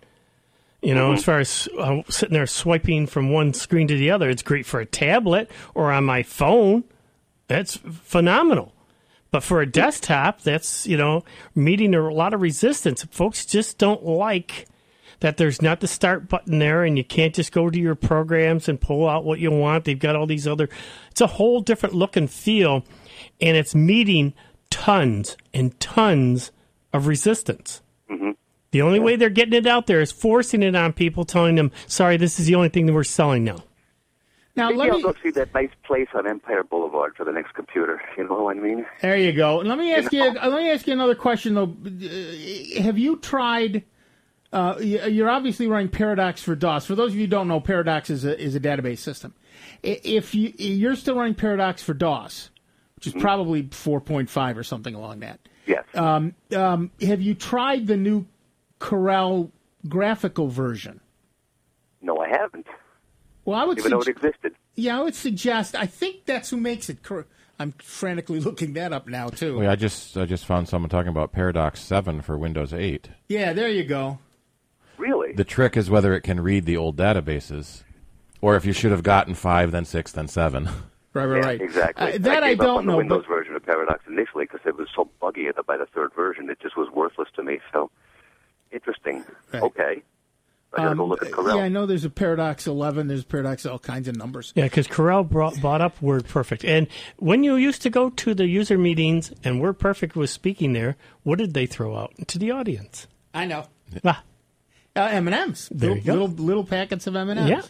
You know, Mm-hmm. as far as uh, sitting there swiping from one screen to the other, it's great for a tablet or on my phone. That's phenomenal. But for a desktop, that's, you know, meeting a lot of resistance. Folks just don't like that there's not the start button there, and you can't just go to your programs and pull out what you want. They've got all these other... It's a whole different look and feel, and it's meeting tons and tons of resistance. Mm-hmm. The only way they're getting it out there is forcing it on people, telling them, sorry, this is the only thing that we're selling now. Now, Maybe let I'll me, go see that nice place on Empire Boulevard for the next computer. You know what I mean? there you go. Let me ask you. Let me ask you another question, though. Uh, Have you tried? Uh, you- you're obviously running Paradox for DOS. For those of you who don't know, Paradox is a is a database system. I- If you you're still running Paradox for DOS, which is probably four point five or something along that. Yes. Um, um, have you tried the new Corel graphical version? No, I haven't. Well, I would Even though it sug- existed. yeah, I would suggest. I think that's who makes it. Cor- I'm frantically looking that up now too. Wait, I just I just found someone talking about Paradox seven for Windows eight. Yeah, there you go. Really? The trick is whether it can read the old databases, or if you should have gotten five, then six, then seven. Right, right, Yeah, right. exactly. Uh, that I, I gave up don't on the know, Windows but version of Paradox initially because it was so buggy at the, by the third version. It just was worthless to me. So, interesting. Right. Okay. I gotta go um, look at Corel. yeah, I know there's a Paradox eleven. There's Paradox all kinds of numbers. Yeah, because Corel brought, bought up WordPerfect. And when you used to go to the user meetings and WordPerfect was speaking there, what did they throw out to the audience? I know. Ah, Uh, M and M's. There Little, you go. little little packets of M and M's. yeah.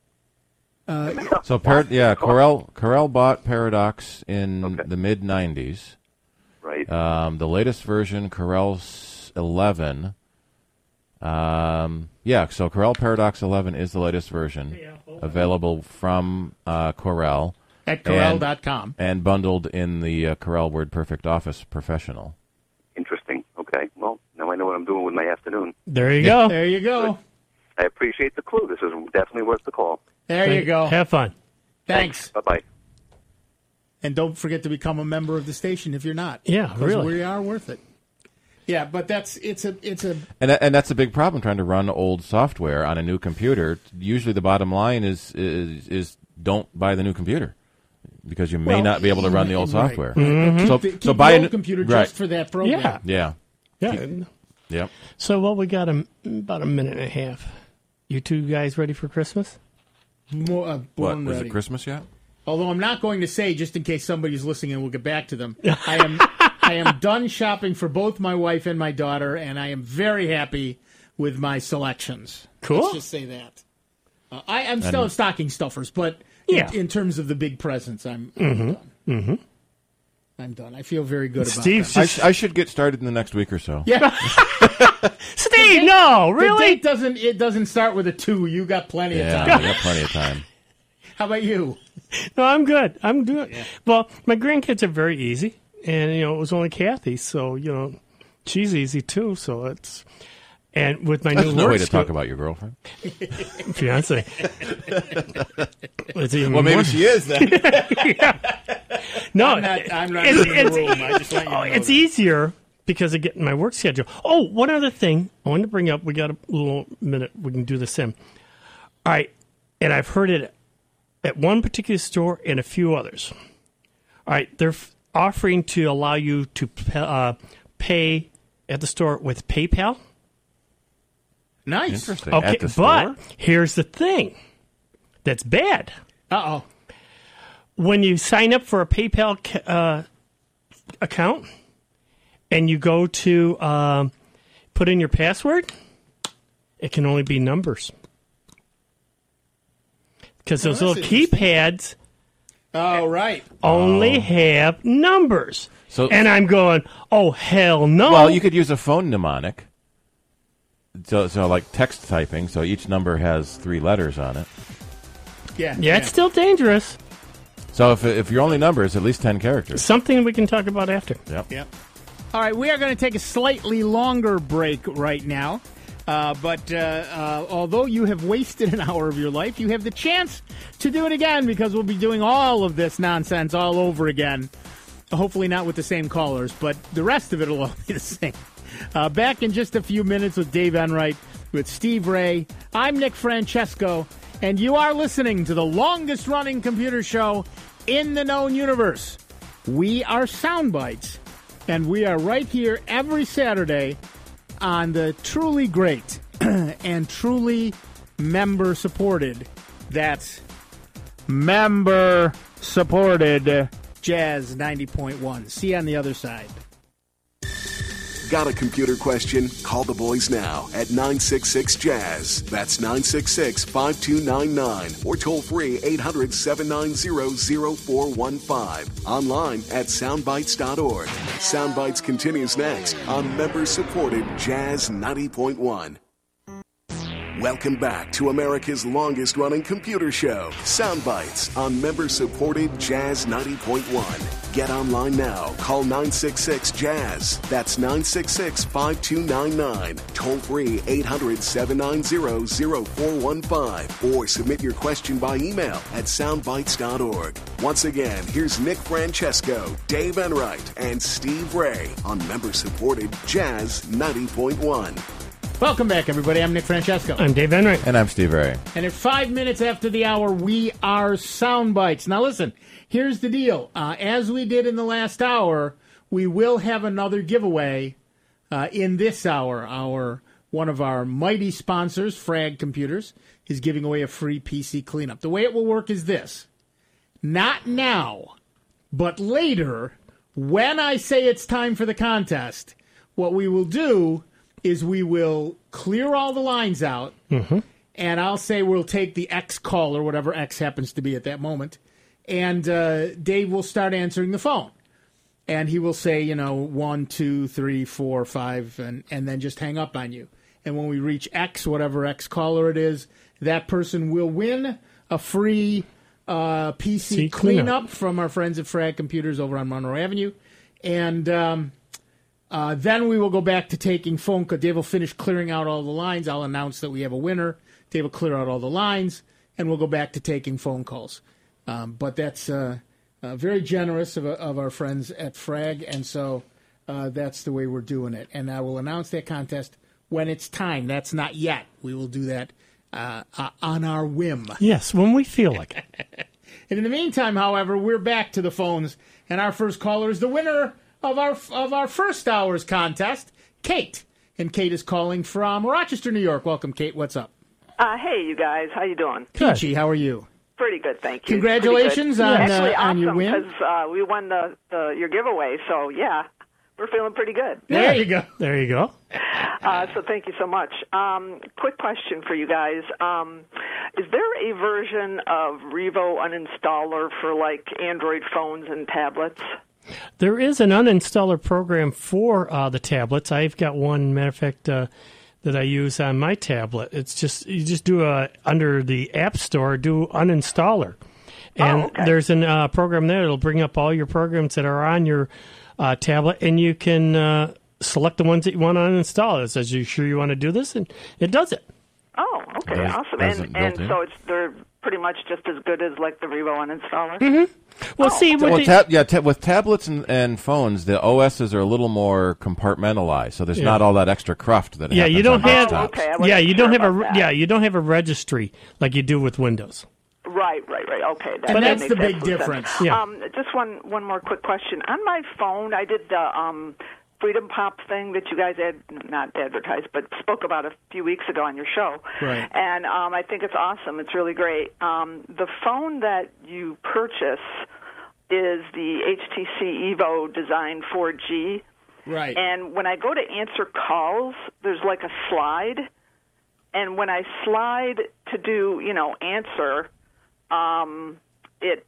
So, Par- yeah, Corel Corel bought Paradox in Okay. the mid nineties. Right. Um, the latest version, Corel s- eleven. Um, yeah, so Corel Paradox eleven is the latest version, available from uh, Corel. At And- Corel dot com. and bundled in the uh, Corel WordPerfect Office Professional. Interesting. Okay. Well, now I know what I'm doing with my afternoon. There you go. There you go. I appreciate the clue. This is definitely worth the call. There you go. Have fun. Thanks. Bye bye. And don't forget to become a member of the station if you're not. Yeah, 'Cause really. we are worth it. Yeah, but that's it's a it's a And that- and that's a big problem trying to run old software on a new computer. Usually, the bottom line is is, is don't buy the new computer because you may well, not be able to run the old right, software. right. Keep So, the, keep so buy the a old new computer right. just for that program. Yeah. Yeah. Yeah. Yep. So, well, we got a, about a minute and a half. You two guys ready for Christmas? More, uh, What born was ready. it? Christmas yet? Although I'm not going to say, just in case somebody's listening and we'll get back to them, I am I am done shopping for both my wife and my daughter, and I am very happy with my selections. Cool. Let's just say that. Uh, I am still And- stocking stuffers, but Yeah. in, in terms of the big presents, I'm, I'm done. Mm-hmm. I'm done. I feel very good about Steve's that. I, just. sh- I should get started in the next week or so. Yeah, Steve, no, the really? date doesn't it doesn't start with a two. You got plenty of Yeah, time. I got plenty of time. How about you? No, I'm good. I'm doing. Well, my grandkids are very easy, and you know it was only Kathy, so you know she's easy too. So it's and with my That's new no work way to skill- talk about your girlfriend. fiance. It's even Well, maybe more- she is then. No, I'm not. I'm not it's, in the it's- room. I just want you to oh, know it's that. easier because of getting my work schedule. Oh, one other thing I wanted to bring up. We got a little minute. We can do this in. All right, and I've heard it at one particular store and a few others. All right, they're f- offering to allow you to p- uh, pay at the store with PayPal. Nice. Interesting. Okay, At the but store? here's the thing that's bad. Uh oh. When you sign up for a PayPal ca- uh, account and you go to um, put in your password, it can only be numbers. Because Oh, those that's little keypads Oh right. only have numbers. So- and I'm going, oh, hell no. Well, you could use a phone mnemonic. so so like text typing. So each number has three letters on it. Yeah, yeah, it's still dangerous. So if if your only number is at least ten characters, something we can talk about after. Yep. Yep. All right, we are going to take a slightly longer break right now. Uh, but uh, uh, although you have wasted an hour of your life, you have the chance to do it again because we'll be doing all of this nonsense all over again. Hopefully not with the same callers, but the rest of it will all be the same. Uh, back in just a few minutes with Dave Enright, with Steve Ray. I'm Nick Francesco, and you are listening to the longest-running computer show in the known universe. We are Soundbites. And we are right here every Saturday on the truly great and truly member-supported, that's member-supported Jazz ninety point one. See you on the other side. Got a computer question? Call the boys now at nine six six jazz. That's nine six six, five two nine nine. Or toll free eight hundred, seven nine zero, zero four one five. Online at soundbites dot org. Soundbites continues next on member-supported Jazz ninety point one. Welcome back to America's longest-running computer show, Soundbites, on member-supported Jazz ninety point one. Get online now. Call nine six six jazz. That's nine six six, five two nine nine. Toll free eight hundred, seven nine zero, zero four one five. Or submit your question by email at soundbites dot org. Once again, here's Nick Francesco, Dave Enright, and Steve Ray on member-supported Jazz ninety point one. Welcome back, everybody. I'm Nick Francesco. I'm Dave Enright. And I'm Steve Ray. And at five minutes after the hour, we are Soundbites. Now, listen, here's the deal. Uh, as we did in the last hour, we will have another giveaway uh, in this hour. Our one of our mighty sponsors, Frag Computers, is giving away a free P C cleanup. The way it will work is this. Not now, but later, when I say it's time for the contest, what we will do is we will clear all the lines out, mm-hmm. and I'll say we'll take the X call, or whatever X happens to be at that moment, and uh, Dave will start answering the phone. And he will say, you know, one, two, three, four, five, and, and then just hang up on you. And when we reach X, whatever X caller it is, that person will win a free uh, P C See, cleanup, cleanup from our friends at Frag Computers over on Monroe Avenue. And um, uh, then we will go back to taking phone calls. Dave will finish clearing out all the lines. I'll announce that we have a winner. Dave will clear out all the lines, and we'll go back to taking phone calls. Um, but that's uh, uh, very generous of, of our friends at Frag, and so uh, that's the way we're doing it. And I will announce that contest when it's time. That's not yet. We will do that uh, uh, on our whim. Yes, when we feel like it. And in the meantime, however, we're back to the phones, and our first caller is the winner of our of our first hour's contest, Kate. And Kate is calling from Rochester, New York. Welcome, Kate. What's up? Uh, hey, you guys. How you doing? Peachy, how are you? Pretty good, thank you. Congratulations on, Actually, uh, on awesome, your win. Because uh, we won the, the your giveaway, so yeah, we're feeling pretty good. There you go. There you go. Uh, so thank you so much. Um, quick question for you guys. Um, is there a version of Revo Uninstaller for, like, Android phones and tablets? There is an uninstaller program for uh, the tablets. I've got one, matter of fact, uh, that I use on my tablet. It's just, you just do a, under the App Store, do uninstaller. And oh, okay. there's a uh, program there that'll bring up all your programs that are on your uh, tablet, and you can uh, select the ones that you want to uninstall. It says, are you sure you want to do this? And it does it. Oh, okay, There's, awesome. there's And, it and built in. so it's they're pretty much just as good as, like, the Revo Uninstaller? Mm-hmm. Well, Oh. see, with Well, the, tab- yeah, ta- with tablets and, and phones, the O Ss are a little more compartmentalized, so there's Yeah. not all that extra cruft that yeah, happens you don't on have, Oh, desktops. okay, I wasn't yeah, you sure don't have a, about that. yeah, you don't have a registry like you do with Windows. Right, right, right. Okay, that, And that that's makes the big absolute sense. difference. Yeah. Um, just one, one more quick question. On my phone, I did the um, Freedom Pop thing that you guys had not advertised, but spoke about a few weeks ago on your show. Right. And um, I think it's awesome. It's really great. Um, the phone that you purchase is the H T C Evo Design four G. Right. And when I go to answer calls, there's like a slide. And when I slide to do, you know, answer, um, it,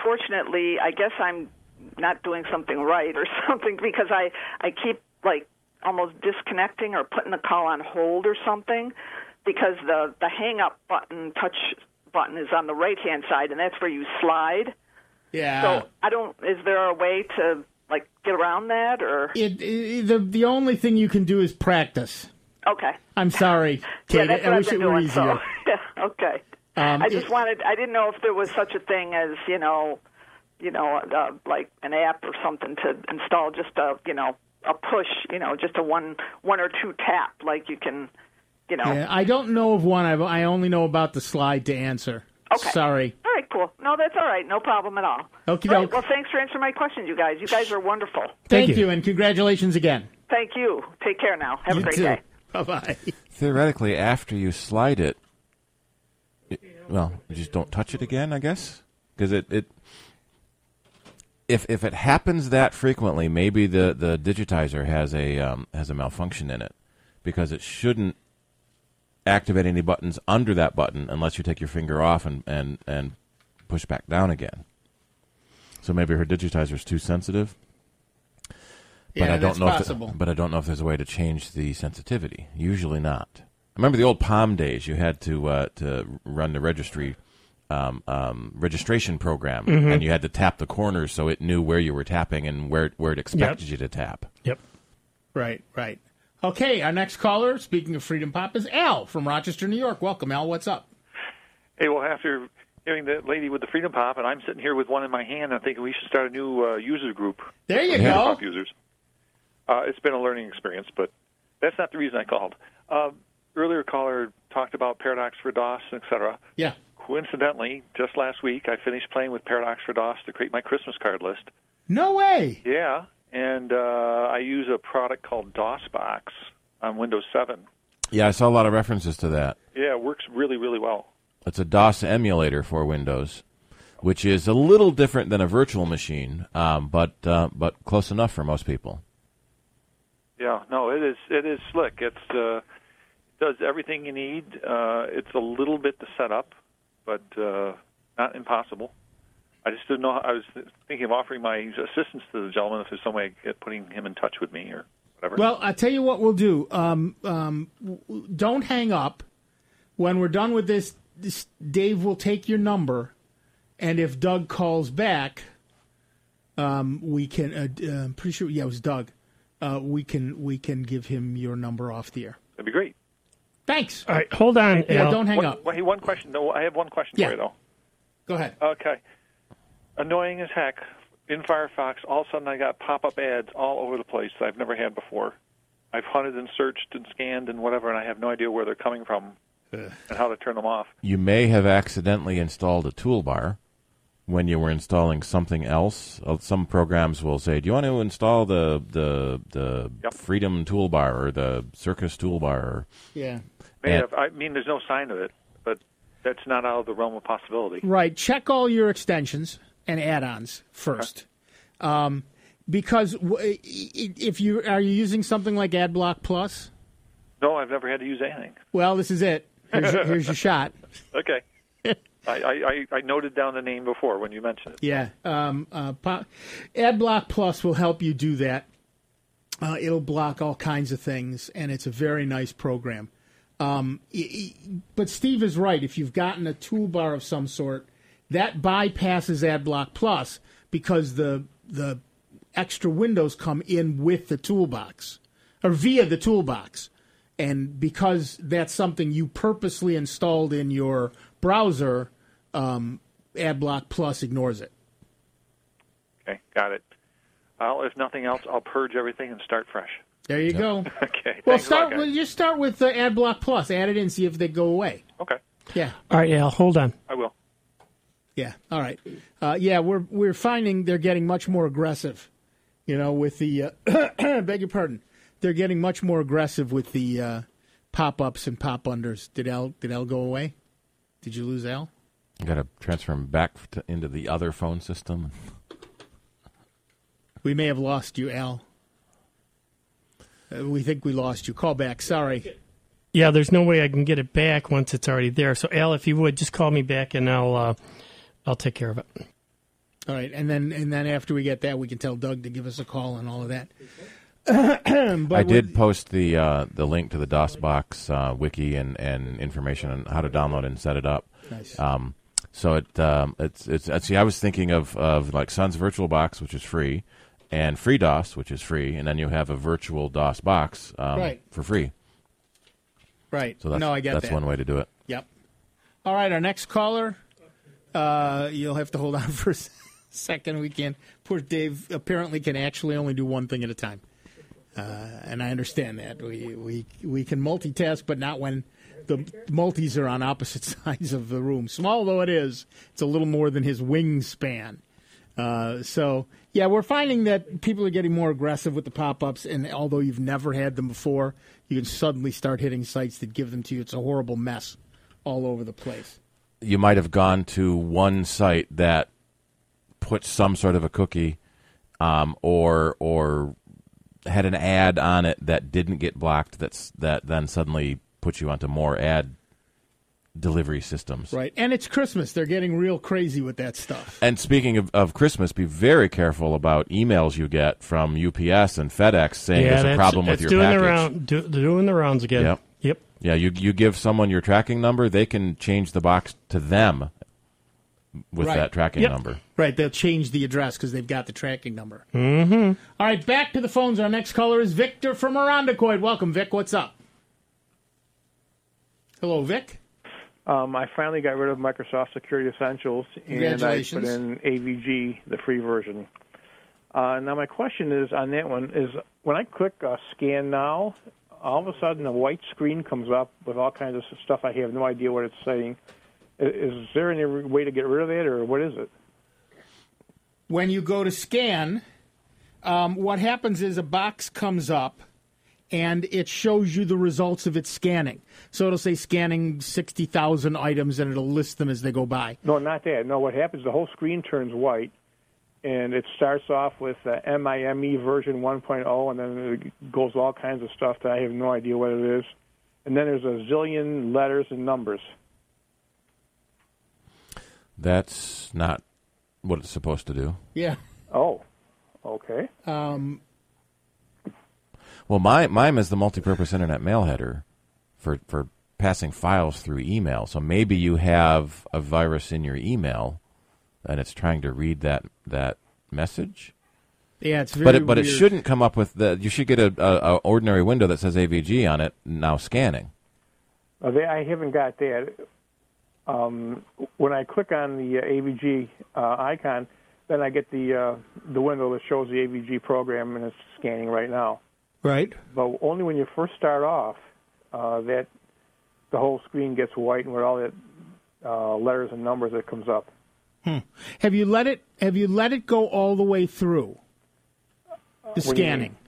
unfortunately, I guess I'm not doing something right or something because I, I keep, like, almost disconnecting or putting the call on hold or something, because the the hang up button, touch button, is on the right hand side, and that's where you slide. Yeah. So I don't. Is there a way to like get around that, or It, it, the the only thing you can do is practice. okay? I'm sorry, Kate. Yeah, that's what I I've wish it been were doing, easier. So. Yeah, okay. Um, I just it- wanted. I didn't know if there was such a thing as you know, you know, uh, like an app or something to install. Just a you know a push. You know, just a one one or two tap. Like you can, you know. Yeah, I don't know of one. I, I only know about the slide to answer. Okay. Sorry. All right, cool. No, that's all right. No problem at all. Okie Great. doke. Well, thanks for answering my questions, you guys. You guys are wonderful. Thank, you. and congratulations again. Thank you. Take care now. Have You a great too. day. Bye-bye. Theoretically, after you slide it, it well, you just don't touch it again, I guess, because it, it if if it happens that frequently, maybe the, the digitizer has a um, has a malfunction in it, because it shouldn't activate any buttons under that button unless you take your finger off and, and, and push back down again. So maybe her digitizer is too sensitive. But Yeah, I don't that's know if possible. the, but I don't know if there's a way to change the sensitivity. Usually not. I remember the old Palm days. You had to uh, to run the registry um, um, registration program, Mhm. and you had to tap the corners so it knew where you were tapping and where where it expected Yep. you to tap. Yep. Right, right. Okay, our next caller, speaking of Freedom Pop, is Al from Rochester, New York. Welcome, Al. What's up? Hey, well, after hearing the lady with the Freedom Pop, and I'm sitting here with one in my hand, I'm thinking we should start a new uh, user group. There you Freedom go. Pop users. Uh, it's been a learning experience, but that's not the reason I called. Um, earlier caller talked about Paradox for DOS, et cetera. Yeah. Coincidentally, just last week, I finished playing with Paradox for DOS to create my Christmas card list. No way. Yeah, and uh, I use a product called DOSBox on Windows seven. Yeah, I saw a lot of references to that. Yeah, it works really, really well. It's a DOS emulator for Windows, which is a little different than a virtual machine, um, but uh, but close enough for most people. Yeah, no, it is it is slick. It's uh, does everything you need. Uh, it's a little bit to set up, but uh, not impossible. I just didn't know. How, I was thinking of offering my assistance to the gentleman if there's some way of get- putting him in touch with me or whatever. Well, I'll tell you what we'll do. Um, um, w- don't hang up. When we're done with this, this, Dave will take your number, and if Doug calls back, um, we can. Uh, uh, I'm pretty sure. Yeah, it was Doug. Uh, we can we can give him your number off the air. That'd be great. Thanks. All right, hold on, Yeah, Al. don't hang one, up. Well, hey, one question. No, I have one question Yeah. for you though. Go ahead. Okay. Annoying as heck. In Firefox, all of a sudden I got pop-up ads all over the place that I've never had before. I've hunted and searched and scanned and whatever, and I have no idea where they're coming from and how to turn them off. You may have accidentally installed a toolbar when you were installing something else. Uh, Some programs will say, "Do you want to install the the the Freedom toolbar or the Circus toolbar?" Or, Yeah. May And- have, I mean, there's no sign of it, but that's not out of the realm of possibility. Right. Check all your extensions and add-ons first, um, because w- i- i- if you are you using something like AdBlock Plus, No, I've never had to use anything. well, this is it. Here's your, here's your shot. Okay. I, I, I noted down the name before when you mentioned it. Yeah. Um, uh, po- AdBlock Plus will help you do that. Uh, it'll block all kinds of things, and it's a very nice program. Um, i- i- but Steve is right. If you've gotten a toolbar of some sort, that bypasses AdBlock Plus because the the extra windows come in with the toolbox or via the toolbox. And because that's something you purposely installed in your browser, um, AdBlock Plus ignores it. Okay, got it. Well, if nothing else, I'll purge everything and start fresh. There you go. Okay. Well, thanks a lot, start guys. with just start with uh, AdBlock Plus. Add it in, see if they go away. Okay. Yeah. All right, Al, hold on. I will. Yeah. All right. Uh, yeah, we're we're finding they're getting much more aggressive. You know, with the uh, beg your pardon, they're getting much more aggressive with the uh, pop-ups and pop-unders. Did Al did Al go away? Did you lose Al? You got to transfer him back to, into the other phone system. We may have lost you, Al. Uh, we think we lost you. Call back. Sorry. Yeah, there's no way I can get it back once it's already there. So, Al, if you would, just call me back and I'll uh, I'll take care of it. All right, and then and then after we get that, we can tell Doug to give us a call and all of that. but I did with, post the uh, the link to the DOSBox uh, wiki and, and information on how to download and set it up. Nice. Um, so it um, it's it's see I was thinking of, of like Sun's VirtualBox, which is free, and FreeDOS, which is free, and then you have a virtual DOS box um, right. for free. Right. So that's, no, I get that's that. one way to do it. Yep. All right, our next caller. Uh, you'll have to hold on for a second. We can. Poor Dave apparently can actually only do one thing at a time, uh, and I understand that. We we we can multitask, but not when the multis are on opposite sides of the room. Small though it is, it's a little more than his wingspan. Uh, so yeah, we're finding that people are getting more aggressive with the pop-ups, and although you've never had them before, you can suddenly start hitting sites that give them to you. It's a horrible mess all over the place. You might have gone to one site that put some sort of a cookie um, or or had an ad on it that didn't get blocked that's that then suddenly puts you onto more ad delivery systems. Right. And it's Christmas. They're getting real crazy with that stuff. And speaking of, of Christmas, be very careful about emails you get from U P S and FedEx saying yeah, there's a problem with your doing package. The round, do, they're doing the rounds again. Yep. Yep. Yeah, you you give someone your tracking number, they can change the box to them with Right. that tracking Yep. number. Right. They'll change the address because they've got the tracking number. Mm-hmm. All right, back to the phones. Our next caller is Victor from Irondequoit. Welcome, Vic. What's up? Hello, Vic. Um, I finally got rid of Microsoft Security Essentials, and I Congratulations. put in A V G, the free version. Uh, now, my question is on that one is when I click uh, Scan Now, all of a sudden a white screen comes up with all kinds of stuff. I have no idea what it's saying. Is, is there any way to get rid of that, or what is it? When you go to scan, um, what happens is a box comes up, and it shows you the results of its scanning. So it'll say scanning sixty thousand items, and it'll list them as they go by. No, not that. No, what happens, the whole screen turns white, and it starts off with uh, M I M E version one point oh, and then it goes all kinds of stuff that I have no idea what it is. And then there's a zillion letters and numbers. That's not what it's supposed to do. Yeah. Oh, okay. Um, Well, my mine is the multipurpose internet mail header for for passing files through email. So maybe you have a virus in your email, and it's trying to read that that message. Yeah, it's very but it, but it weird. shouldn't come up with the. You should get a, a, a ordinary window that says A V G on it now scanning. Uh, they, I haven't got that. Um, when I click on the uh, A V G uh, icon, then I get the uh, the window that shows the A V G program, and it's scanning right now. Right. But only when you first start off, uh, that the whole screen gets white and with all that uh, letters and numbers that comes up. Hmm. Have you let it? Have you let it go all the way through the What do you scanning? mean?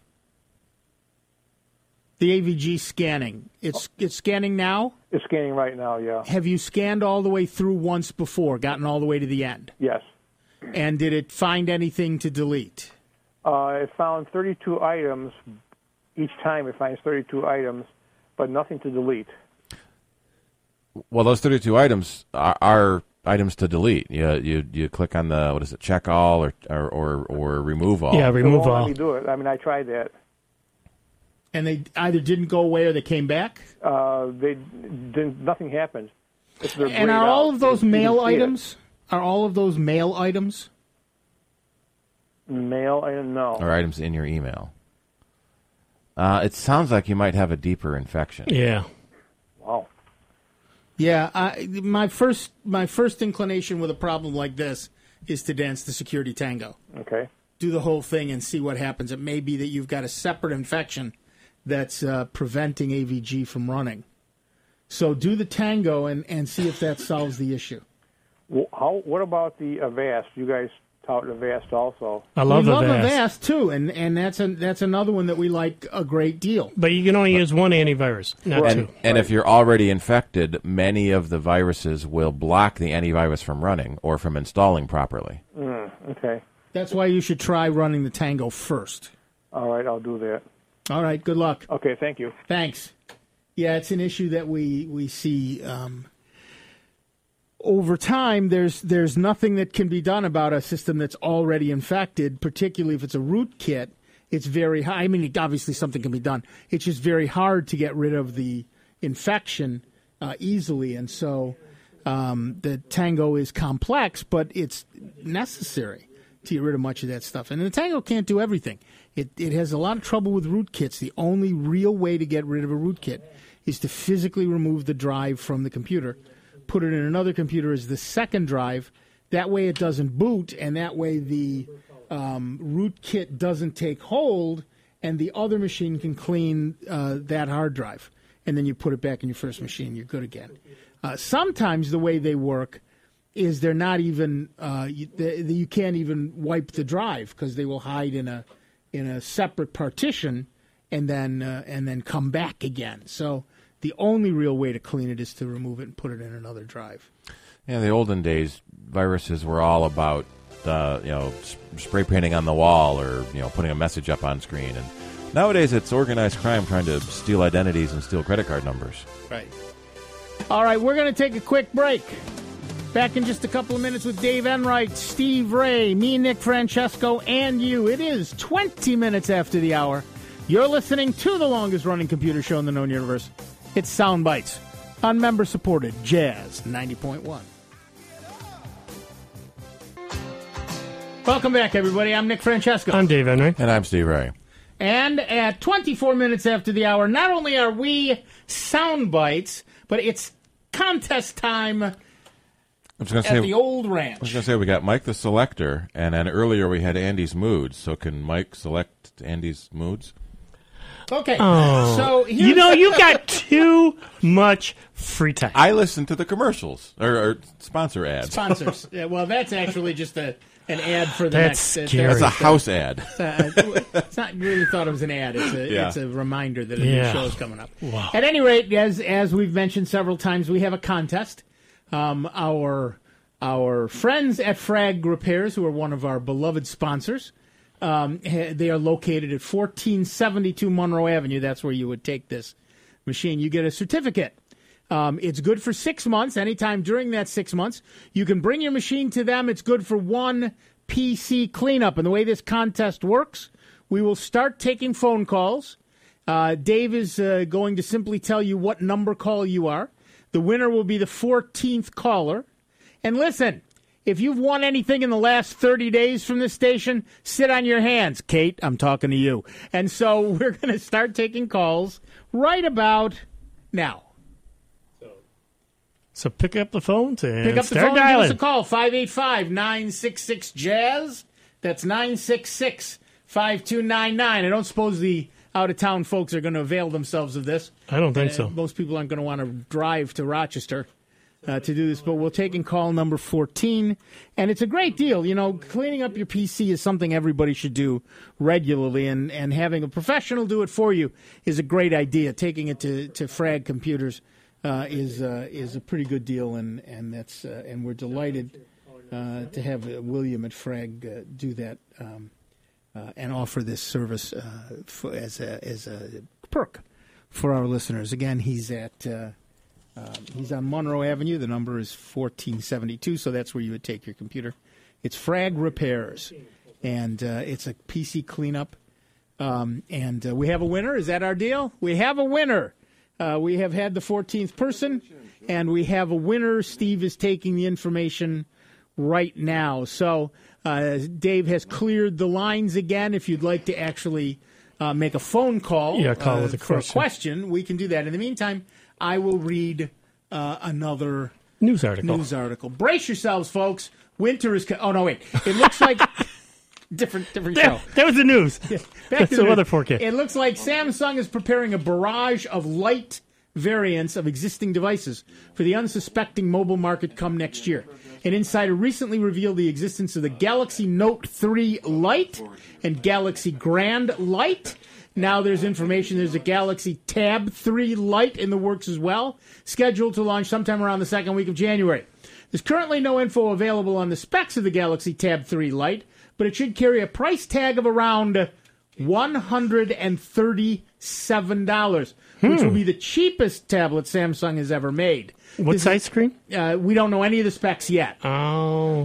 The A V G scanning. It's it's scanning now. It's scanning right now. Yeah. Have you scanned all the way through once before? Gotten all the way to the end? Yes. And did it find anything to delete? Uh, it found thirty-two items. Each time it finds thirty-two items, but nothing to delete. Well, those thirty-two items are, are items to delete. You, you you click on the what is it? Check all or or or, or remove all. Yeah, remove It won't all. let me do it. I mean, I tried that. And they either didn't go away or they came back? Uh, they didn't. Nothing happened. If they're And grayed are all out, of those you can mail see it. items? Are all of those mail items? Mail? I don't know. Or items in your email. Uh, it sounds like you might have a deeper infection. Yeah. Wow. Yeah, I, my first my first inclination with a problem like this is to dance the security tango. Okay. Do the whole thing and see what happens. It may be that you've got a separate infection that's uh, preventing A V G from running. So do the tango and, and see if that solves the issue. Well, how? What about the Avast? You guys tout Avast also. I love we love Avast. Avast too, and, and that's a, that's another one that we like a great deal. But you can only use one antivirus, not And, two. and if you're already infected, many of the viruses will block the antivirus from running or from installing properly. Mm, okay. That's why you should try running the tango first. All right, I'll do that. All right, good luck. Okay, thank you. Thanks. Yeah, it's an issue that we we see um, over time. There's there's nothing that can be done about a system that's already infected, particularly if it's a rootkit it's very high. I mean, obviously something can be done. It's just very hard to get rid of the infection uh, easily, and so um, the Tango is complex, but it's necessary to get rid of much of that stuff. And the Tango can't do everything. It it has a lot of trouble with rootkits. The only real way to get rid of a rootkit is to physically remove the drive from the computer, put it in another computer as the second drive. That way it doesn't boot, and that way the um, rootkit doesn't take hold, and the other machine can clean uh, that hard drive. And then you put it back in your first machine, you're good again. Uh, sometimes the way they work is they're not even, uh, you, they, you can't even wipe the drive because they will hide in a in a separate partition and then uh, and then come back again. So the only real way to clean it is to remove it and put it in another drive. Yeah, the olden days, viruses were all about uh, you know sp- spray painting on the wall or you know putting a message up on screen. And nowadays, it's organized crime trying to steal identities and steal credit card numbers. Right. All right, we're going to take a quick break. Back in just a couple of minutes with Dave Enright, Steve Ray, me, Nick Francesco, and you. It is twenty minutes after the hour. You're listening to the longest-running computer show in the known universe. It's Sound Bites on member-supported Jazz ninety point one. Welcome back, everybody. I'm Nick Francesco. I'm Dave Enright. And I'm Steve Ray. And at twenty-four minutes after the hour, not only are we Sound Bites, but it's contest time I was gonna at say, the old ranch. I was going to say we got Mike the Selector, and then earlier we had Andy's Moods. So can Mike select Andy's Moods? Okay. Oh. So here's you know, you got too much free time. I listen to the commercials or, or sponsor ads. Sponsors. Yeah, well, that's actually just a an ad for the That's next. scary. That's a house ad. It's, uh, it's not really thought of as an ad. It's a Yeah. it's a reminder that a Yeah. new show is coming up. Wow. At any rate, as as we've mentioned several times, we have a contest. Um, our our friends at Frag Repairs, who are one of our beloved sponsors, um, ha- they are located at fourteen seventy-two Monroe Avenue. That's where you would take this machine. You get a certificate. Um, it's good for six months. Anytime during that six months, you can bring your machine to them. It's good for one P C cleanup. And the way this contest works, we will start taking phone calls. Uh, Dave is uh, going to simply tell you what number call you are. The winner will be the fourteenth caller. And listen, if you've won anything in the last thirty days from this station, sit on your hands. Kate, I'm talking to you. And so we're going to start taking calls right about now. So pick up the phones and Pick up the start phone and give dialing. us a call, five eight five, nine six six, jazz. That's nine six six, five two nine nine. I don't suppose the out-of-town folks are going to avail themselves of this. I don't think Uh, so. Most people aren't going to want to drive to Rochester uh, to do this, but we're taking call number fourteen, and it's a great deal. You know, cleaning up your P C is something everybody should do regularly, and, and having a professional do it for you is a great idea. Taking it to, to Frag Computers uh, is uh, is a pretty good deal, and and that's uh, and we're delighted uh, to have uh, William at Frag uh, do that um, uh, and offer this service uh, for, as a as a perk for our listeners. Again, he's at uh, uh, he's on Monroe Avenue. The number is fourteen seventy-two, so that's where you would take your computer. It's Frag Repairs, and uh, it's a P C cleanup. Um, and uh, we have a winner. Is that our deal? We have a winner. Uh, we have had the fourteenth person, and we have a winner. Steve is taking the information right now. So uh, Dave has cleared the lines again. If you'd like to actually uh, make a phone call, Yeah, call uh, with a for question. a question, we can do that. In the meantime, I will read uh, another News article. News article. Brace yourselves, folks. Winter is. Co- oh no, wait. It looks like different different show. That, that was the news. Back That's to the news. weather forecast. It looks like Samsung is preparing a barrage of light variants of existing devices for the unsuspecting mobile market come next year. An insider recently revealed the existence of the Galaxy Note three Lite and Galaxy Grand Lite. Now there's information there's a Galaxy Tab three Lite in the works as well, scheduled to launch sometime around the second week of January. There's currently no info available on the specs of the Galaxy Tab three Lite, but it should carry a price tag of around one hundred thirty-seven dollars, which Hmm. will be the cheapest tablet Samsung has ever made. What This size is- screen? Uh, we don't know any of the specs yet. Oh.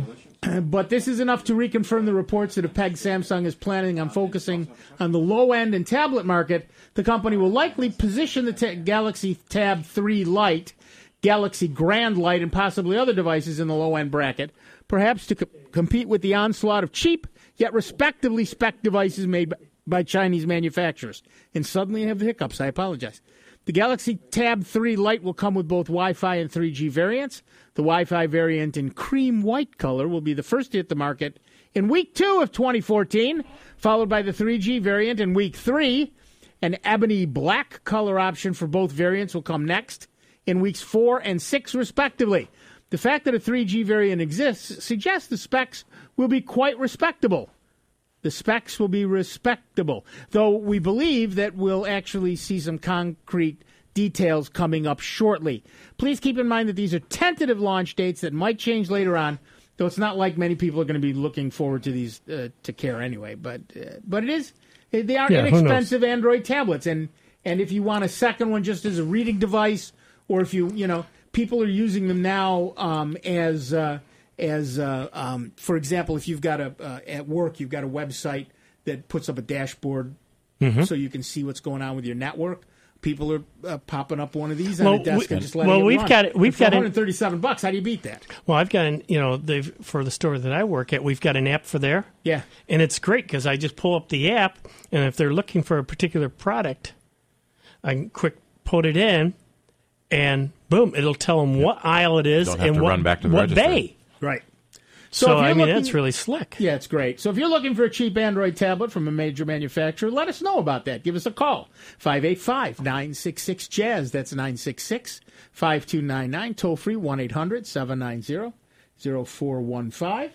But this is enough to reconfirm the reports that have pegged Samsung is planning on focusing on the low-end and tablet market. The company will likely position the ta- Galaxy Tab three Lite, Galaxy Grand Lite, and possibly other devices in the low-end bracket, perhaps to co- compete with the onslaught of cheap, yet respectively spec devices made by, by Chinese manufacturers. And suddenly I have hiccups. I apologize. The Galaxy Tab three Lite will come with both Wi-Fi and three G variants. The Wi-Fi variant in cream white color will be the first to hit the market in week two of twenty fourteen, followed by the three G variant in week three. An ebony black color option for both variants will come next in weeks four and six, respectively. The fact that a three G variant exists suggests the specs will be quite respectable. The specs will be respectable, though we believe that we'll actually see some concrete details coming up shortly. Please keep in mind that these are tentative launch dates that might change later on, though it's not like many people are going to be looking forward to these uh, to care anyway. But uh, but it is they are Yeah, inexpensive Android tablets, and and if you want a second one just as a reading device, or if you you know people are using them now um, as uh, as uh, um, for example, if you've got a uh, at work you've got a website that puts up a dashboard Mhm. so you can see what's going on with your network. People are uh, popping up one of these on Well, a desk we- and just letting well, it we've run. got it- we've And for got it- one hundred thirty-seven bucks. How do you beat that? Well, I've got an, you know, they've for the store that I work at, we've got an app for there. Yeah. And it's great because I just pull up the app, and if they're looking for a particular product, I can quick put it in, and boom, it'll tell them what aisle it is Don't have and to what, run back to the what register. bay. Right. So, if you're I mean, looking- that's really slick. Yeah, it's great. So if you're looking for a cheap Android tablet from a major manufacturer, let us know about that. Give us a call. five eight five, nine six six, Jazz. That's nine six six, five two nine nine. Toll free, one eight hundred, seven nine zero, zero four one five.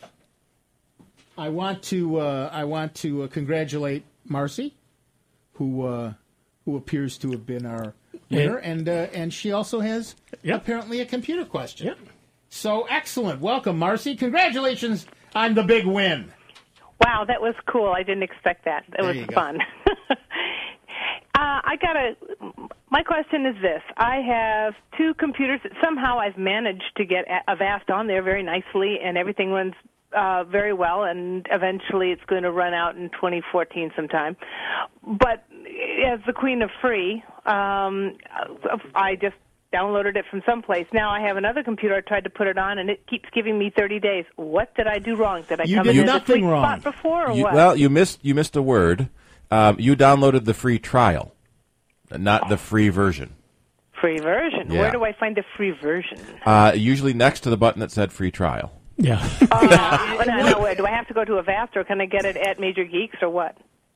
I want to uh, I want to uh, congratulate Marcy, who uh, who appears to have been our winner, Yeah. and uh, and she also has apparently a computer question. Yep. So excellent. Welcome, Marcy. Congratulations on the big win. Wow, that was cool. I didn't expect that. It There was you go. fun. uh, I got a. My question is this: I have two computers that somehow I've managed to get a- Avast on there very nicely, and everything runs uh, very well. And eventually, it's going to run out in twenty fourteen sometime. But as the queen of free, um, I just downloaded it from someplace. Now I have another computer. I tried to put it on, and it keeps giving me thirty days. What did I do wrong? Did I You come did in nothing at the sweet wrong. spot before, or You- what? well, you missed you missed a word. Um, you downloaded the free trial, not the free version. Free version. Yeah. Where do I find a free version? Uh, usually next to the button that said free trial. Yeah. Uh, no, no, where, do I have to go to Avast, or can I get it at Major Geeks, or what?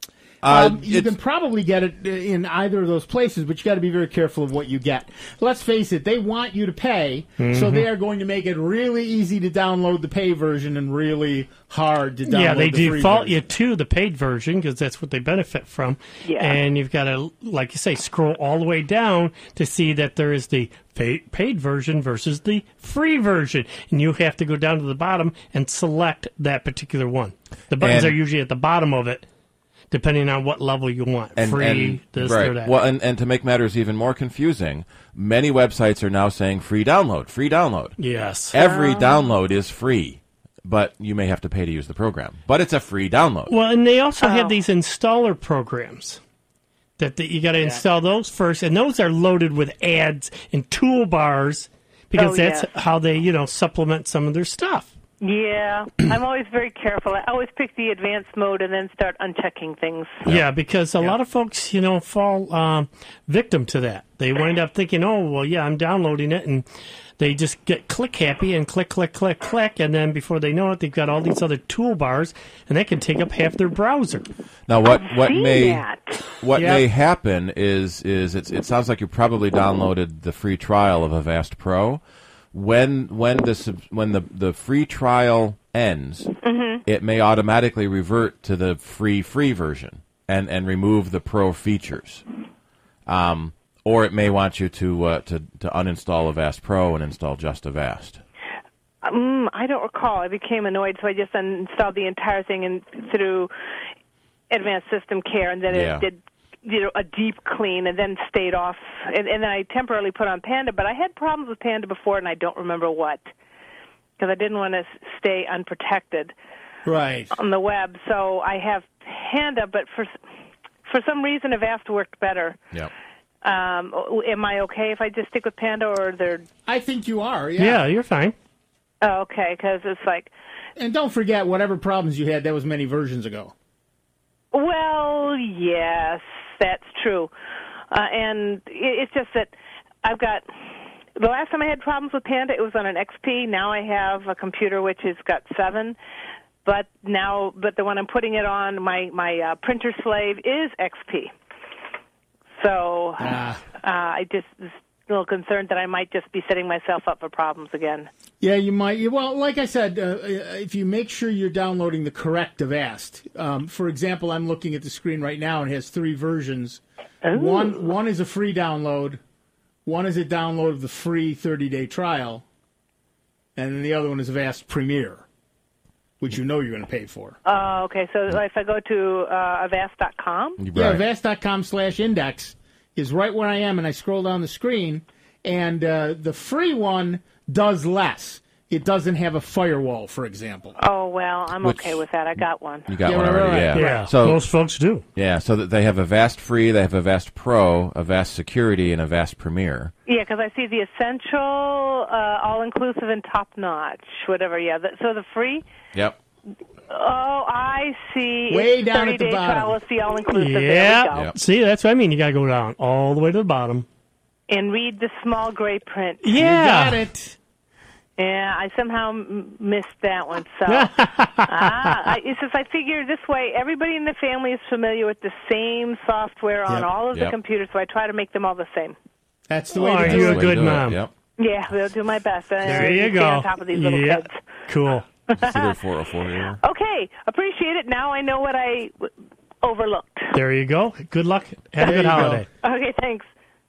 Uh, Um, you can probably get it in either of those places, but you got to be very careful of what you get. Let's face it; they want you to pay, so Mhm. they are going to make it really easy to download the pay version and really hard to download. Yeah, they the free default version. you to the paid version because that's what they benefit from. Yeah. And you've got to, like you say, scroll all the way down to see that there is the pay, paid version versus the free version. And you have to go down to the bottom and select that particular one. The buttons And- are usually at the bottom of it, depending on what level you want. And, free, and- this, right. or that. Well, and, and to make matters even more confusing, many websites are now saying free download, free download. Yes. Every Oh. download is free, but you may have to pay to use the program. But it's a free download. Well, and they also Oh. have these installer programs that the, you got to install those first, and those are loaded with ads and toolbars because Oh, that's yes. how they, you know, supplement some of their stuff. Yeah, I'm always very careful. I always pick the advanced mode and then start unchecking things. Yeah, because a lot of folks, you know, fall um, victim to that. They wind up thinking, "Oh, well, yeah, I'm downloading it," and they just get click happy and click, click, click, click, and then before they know it, they've got all these other toolbars, and that can take up half their browser. Now, what what seen may that. what Yep. may happen is is it's, it sounds like you probably downloaded the free trial of Avast Pro. When when the sub- when the, the free trial ends, Mhm. it may automatically revert to the free free version and, and remove the pro features. Um, or it may want you to uh, to to uninstall Avast Pro and install just Avast. Um, I don't recall. I became annoyed, so I just uninstalled the entire thing and through Advanced System Care, and then Yeah. it did, you know, a deep clean, and then stayed off. And, and then I temporarily put on Panda, but I had problems with Panda before, and I don't remember what. because I didn't want to stay unprotected right on the web. So I have Panda, but for for some reason Avast worked better. Yep. Um, am I okay if I just stick with Panda, or they're? I think you are. Yeah, Yeah, you're fine. Oh, okay, because it's like. And don't forget, whatever problems you had, that was many versions ago. Well, yes, that's true, uh, and it, it's just that I've got. The last time I had problems with Panda, it was on an X P. Now I have a computer which has got seven, but now, but the one I'm putting it on, my my uh, printer slave is X P. So Ah. uh, I just was a little concerned that I might just be setting myself up for problems again. Yeah, you might. you- Well, like I said, uh, if you make sure you're downloading the correct Avast. Um, for example, I'm looking at the screen right now and it has three versions. Ooh. One one is a free download. One is a download of the free thirty-day trial. And then the other one is Avast Premier, which you know you're going to pay for. Oh, okay. So if I go to uh, avast dot com? Yeah, Avast.com slash index is right where I am, and I scroll down the screen, and uh, the free one does less. It doesn't have a firewall, for example. Oh, well, I'm Which- okay with that. I got one. You got Yeah, one right, already, right, yeah. right. So Most folks do. Yeah, so that they have Avast Free, they have Avast Pro, Avast Security, and Avast Premier. Yeah, because I see the essential, uh, all-inclusive, and top-notch, whatever. Yeah, the, so the free. Yep. Oh, I see. Way It's down at the thirty-day bottom. trial. It's the all-inclusive. There we Yeah. go. See, that's what I mean. You got to go down all the way to the bottom. And read the small gray print. Yeah. You got it. Yeah, I somehow m- missed that one. So, ah, I, it's just I figure this way, everybody in the family is familiar with the same software on Yep. all of the Yep. computers, so I try to make them all the same. That's the way Oh, to do you're it. a good mom. Yep. Yeah, we'll do my best. Uh, There you stay go. on top of these little Yeah. kids. Cool. Cedar four oh four here. Okay, appreciate it. Now I know what I w- overlooked. There you go. Good luck. Have There a good you go. holiday. Okay, thanks.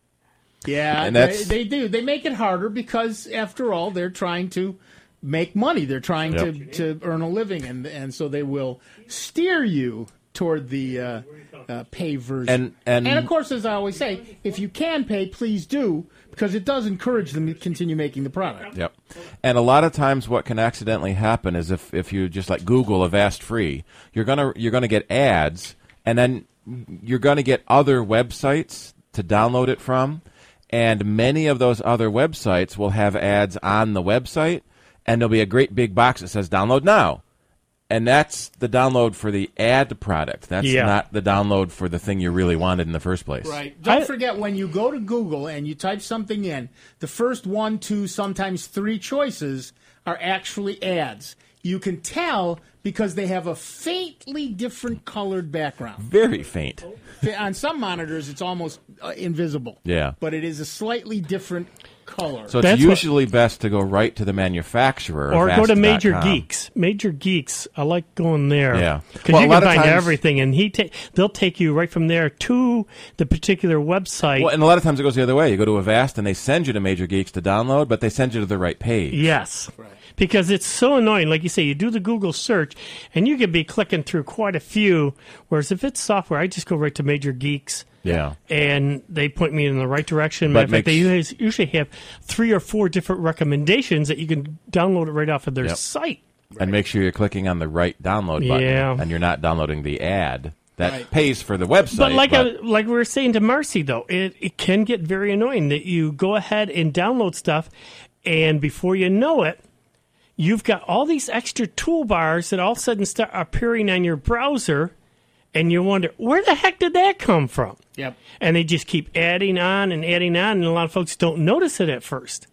Yeah, And they, that's- they do. They make it harder because, after all, they're trying to make money. They're trying Yep. to, to earn a living, and and so they will steer you toward the uh, uh, pay version. And- and- of course, as I always say, if you can pay, please do, because it does encourage them to continue making the product. Yep. And a lot of times what can accidentally happen is if, if you just like Google Avast Free, you're gonna you're gonna get ads, and then you're gonna get other websites to download it from, and many of those other websites will have ads on the website, and there'll be a great big box that says download now. And that's the download for the ad product. That's Yeah. not the download for the thing you really wanted in the first place. Right. Don't I- forget, when you go to Google and you type something in, the first one, two, sometimes three choices are actually ads. You can tell because they have a faintly different colored background. Very faint. On some monitors, it's almost uh, invisible. Yeah. But it is a slightly different color. So it's That's what- usually best to go right to the manufacturer. Or go to Avast dot Major com. Geeks. Major Geeks. I like going there. Yeah. Because Well, you a lot can of find times- everything, and he ta- they'll take you right from there to the particular website. Well, and a lot of times it goes the other way. You go to Avast and they send you to Major Geeks to download, but they send you to the right page. Yes. Because it's so annoying. Like you say, you do the Google search, and you could be clicking through quite a few. Whereas if it's software, I just go right to Major Geeks. Yeah. And they point me in the right direction. But Matter of fact, they makes- usually usually have three or four different recommendations that you can download it right off of their Yep. site. And make sure you're clicking on the right download button. Yeah. And you're not downloading the ad that Right. pays for the website. But like but- I, like we were saying to Marcy, though, it, it can get very annoying that you go ahead and download stuff, and before you know it, you've got all these extra toolbars that all of a sudden start appearing on your browser, and you wonder, where the heck did that come from? Yep. And they just keep adding on and adding on, and a lot of folks don't notice it at first.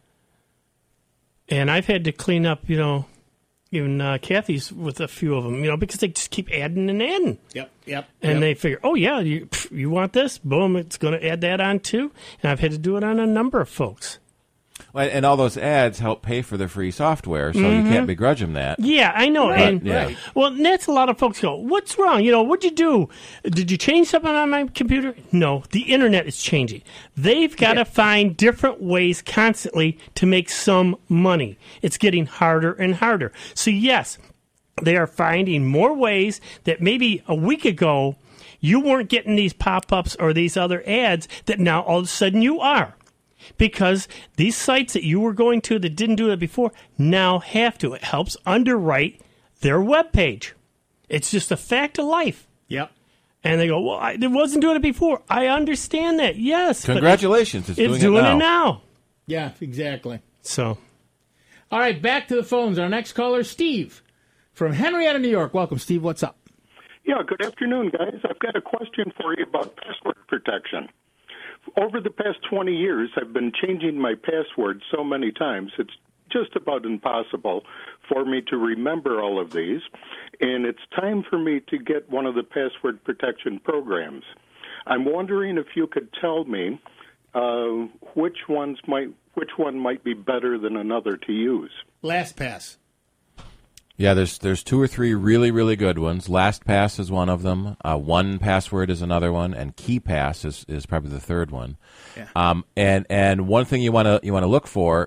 And I've had to clean up, you know, even uh, Kathy's with a few of them, you know, because they just keep adding and adding. Yep. Yep. And yep. they figure, oh, yeah, you, pff, you want this? Boom, it's going to add that on too. And I've had to do it on a number of folks. Well, and all those ads help pay for the free software, so Mm-hmm. you can't begrudge them that. Yeah, I know. Right, and yeah. Right. Well, that's a lot of folks go, what's wrong? You know, what'd you do? Did you change something on my computer? No, the internet is changing. They've got to find different ways constantly to make some money. It's getting harder and harder. So, yes, they are finding more ways that maybe a week ago you weren't getting these pop-ups or these other ads that now all of a sudden you are. Because these sites that you were going to that didn't do it before now have to. It helps underwrite their web page. It's just a fact of life. Yep. And they go, well, I it wasn't doing it before. I understand that, yes. Congratulations. It's, it's, it's doing, doing it, now. it now. Yeah, exactly. So, all right, back to the phones. Our next caller, Steve from Henrietta, New York. Welcome, Steve. What's up? Yeah, good afternoon, guys. I've got a question for you about password protection. Over the past twenty years, I've been changing my password so many times, it's just about impossible for me to remember all of these. And it's time for me to get one of the password protection programs. I'm wondering if you could tell me uh, which ones might, which one might be better than another to use. LastPass. Yeah, there's there's two or three really, really good ones. LastPass is one of them. Uh, one Password is another one, and KeePass is, is probably the third one. Yeah. Um, and and one thing you want to you want to look for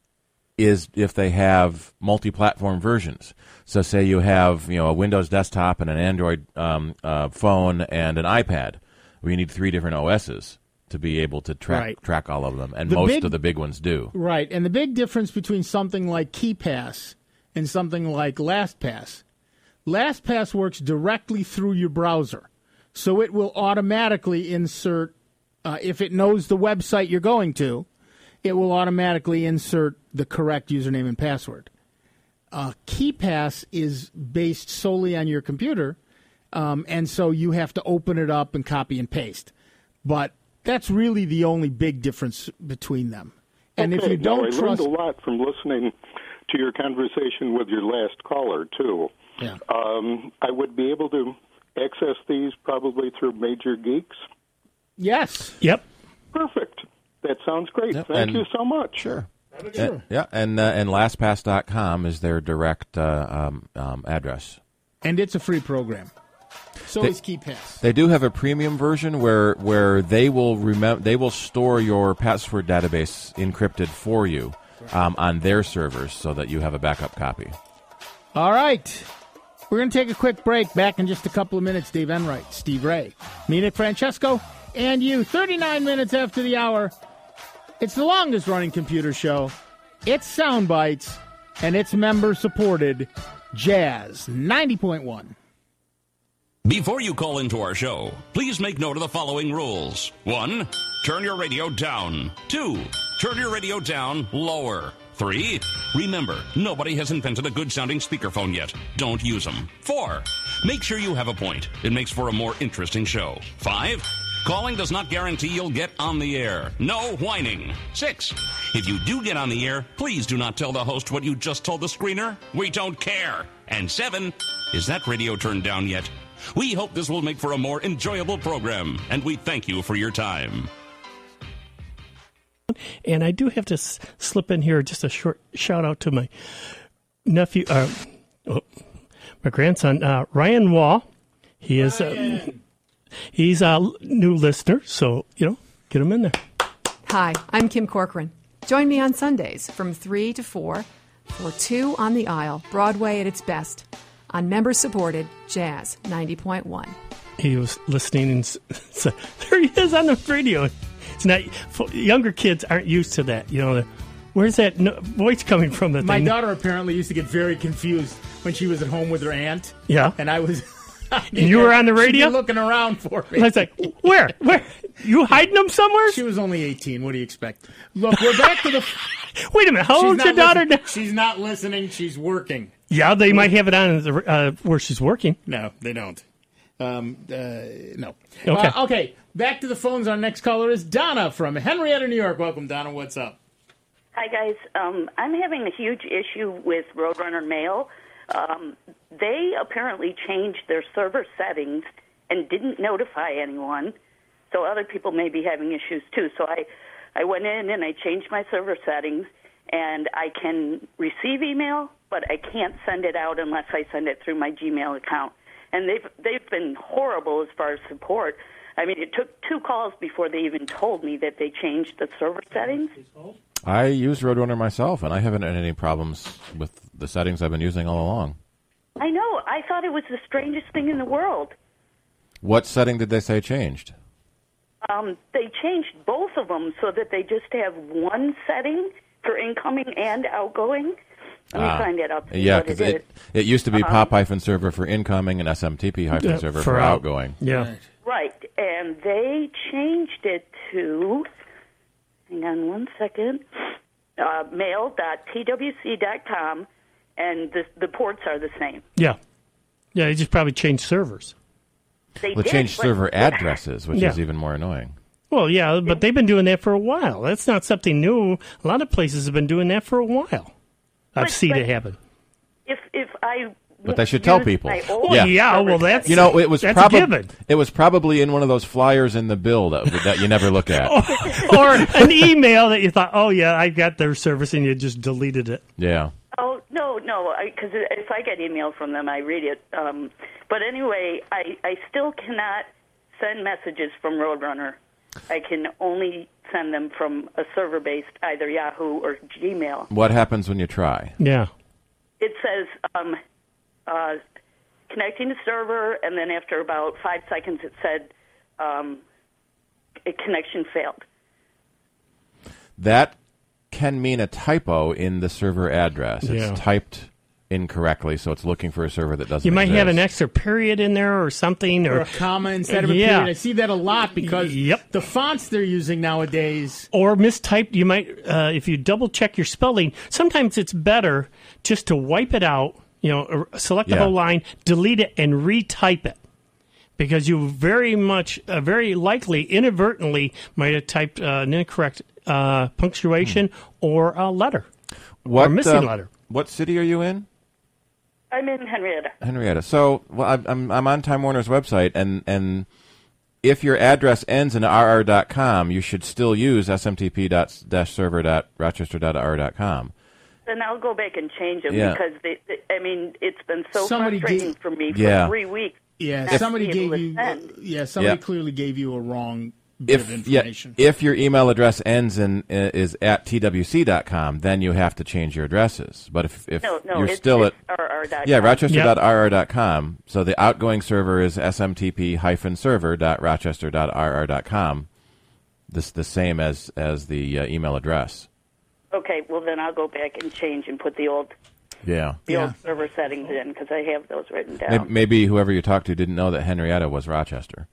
is if they have multi-platform versions. So say you have you know a Windows desktop and an Android um, uh, phone and an iPad, where you need three different O Ss to be able to track Right. track all of them, and The most big- of the big ones do. Right, and the big difference between something like KeePass and something like LastPass, LastPass works directly through your browser, so it will automatically insert, uh, if it knows the website you're going to, it will automatically insert the correct username and password. Uh, KeePass is based solely on your computer, um, and so you have to open it up and copy and paste. But that's really the only big difference between them. And okay, if you don't no, I trust, learned a lot from listening to your conversation with your last caller, too. Yeah. Um, I would be able to access these probably through Major Geeks. Yes. Yep. Perfect. That sounds great. Yep, Thank and- you so much. Sure. Sure. Uh, yeah, and uh, and LastPass dot com is their direct uh, um, um, address. And it's a free program. So They- is KeePass. They do have a premium version where where they will remem- they will store your password database encrypted for you um, on their servers so that you have a backup copy. All right. We're going to take a quick break. Back in just a couple of minutes. Dave Enright, Steve Ray, me, Nick Francesco, and you. thirty-nine minutes after the hour. It's the longest running computer show. It's Sound Bites, and it's member supported Jazz ninety point one. Before you call into our show, please make note of the following rules. One, turn your radio down. Two, turn your radio down lower. Three, remember, nobody has invented a good-sounding speakerphone yet. Don't use them. Four, make sure you have a point. It makes for a more interesting show. Five, calling does not guarantee you'll get on the air. No whining. Six, if you do get on the air, please do not tell the host what you just told the screener. We don't care. And seven, is that radio turned down yet? We hope this will make for a more enjoyable program, and we thank you for your time. and I do have to s- slip in here just a short shout out to my nephew, uh, oh, my grandson, uh, Ryan Wall. He is uh, he's a new listener, so you know, get him in there. Hi, I'm Kim Corcoran. Join me on Sundays from three to four for Two on the Aisle, Broadway at its best, on member-supported Jazz ninety point one. He was listening, and s- so there he is on the radio. It's not f- younger kids aren't used to that. You know, the, where's that no, voice coming from? That My they, daughter apparently used to get very confused when she was at home with her aunt. Yeah. And I was... And you were on the radio? She'd be looking around for me. I was like, where? Where? You hiding them somewhere? She was only eighteen. What do you expect? Look, we're back to the... Wait a minute. How She's old's not your daughter listen- now? She's not listening. She's working. Yeah, they might have it on at the, uh, where she's working. No, they don't. Um, uh, no. Okay. Uh, okay, back to the phones. Our next caller is Donna from Henrietta, New York. Welcome, Donna. What's up? Hi, guys. Um, I'm having a huge issue with Roadrunner Mail. Um, they apparently changed their server settings and didn't notify anyone, so other people may be having issues too. So I, I went in and I changed my server settings, and I can receive email, but I can't send it out unless I send it through my Gmail account. And they've they've been horrible as far as support. I mean, it took two calls before they even told me that they changed the server settings. I use Roadrunner myself, and I haven't had any problems with the settings I've been using all along. I know. I thought it was the strangest thing in the world. What setting did they say changed? um, they changed both of them so that they just have one setting for incoming and outgoing. Let me Ah. find that out. Yeah, what because it, it, is. it used to be Um, pop-server for incoming and S M T P-server Yeah, for, for out- outgoing. Yeah. Right, and they changed it to, hang on one second, uh, mail dot T W C dot com, and the, the ports are the same. Yeah. Yeah, they just probably changed servers. They Well, did, change but- server addresses, which Yeah. is even more annoying. Well, yeah, but they've been doing that for a while. That's not something new. A lot of places have been doing that for a while. I've But- seen but- it happen. If if I But they should tell use people. my old Well, yeah, server well, that's- You know, it was That's a probably given. it was probably in one of those flyers in the bill that, that you never look at. Or an email that you thought, oh, yeah, I got their service, and you just deleted it. Yeah. Oh no, no, because if I get email from them, I read it. Um, but anyway, I I still cannot send messages from Roadrunner. I can only send them from a server-based either Yahoo or Gmail. What happens when you try? Yeah. It says um, uh, connecting to server, and then after about five seconds, it said um, a connection failed. That can mean a typo in the server address. It's Yeah. typed incorrectly, so it's looking for a server that doesn't You might have an exist. extra period in there or something. Or, Or a comma instead of a yeah. period. I see that a lot because Yep. the fonts they're using nowadays. Or mistyped. You might, uh, if you double check your spelling, sometimes it's better just to wipe it out, you know, or select the Yeah. whole line, delete it, and retype it. Because you very much, uh, very likely, inadvertently might have typed uh, an incorrect uh, punctuation or a letter. What, or missing uh, letter. What city are you in? I'm in Henrietta. Henrietta. So, well, I'm- I'm I'm on Time Warner's website, and and if your address ends in r r dot com, you should still use s m t p server dot rochester dot r r dot com. Then I'll go back and change them Yeah. because they, they, I mean it's been so Somebody frustrating gave- for me for Yeah. three weeks. Yeah, not to somebody be gave able to you. send. Yeah, somebody Yeah. clearly gave you a wrong bit of If yeah, information. if your email address ends in uh, is at t w c dot com, then you have to change your addresses. But if if No, no, you're it's, still it's at R R dot com. yeah rochester dot r r dot com, so the outgoing server is s m t p server dot rochester dot r r dot com. This the same as as the uh, email address. Okay, well then I'll go back and change and put the old Yeah. the old server settings in because I have those written down. Maybe, maybe whoever you talked to didn't know that Henrietta was Rochester.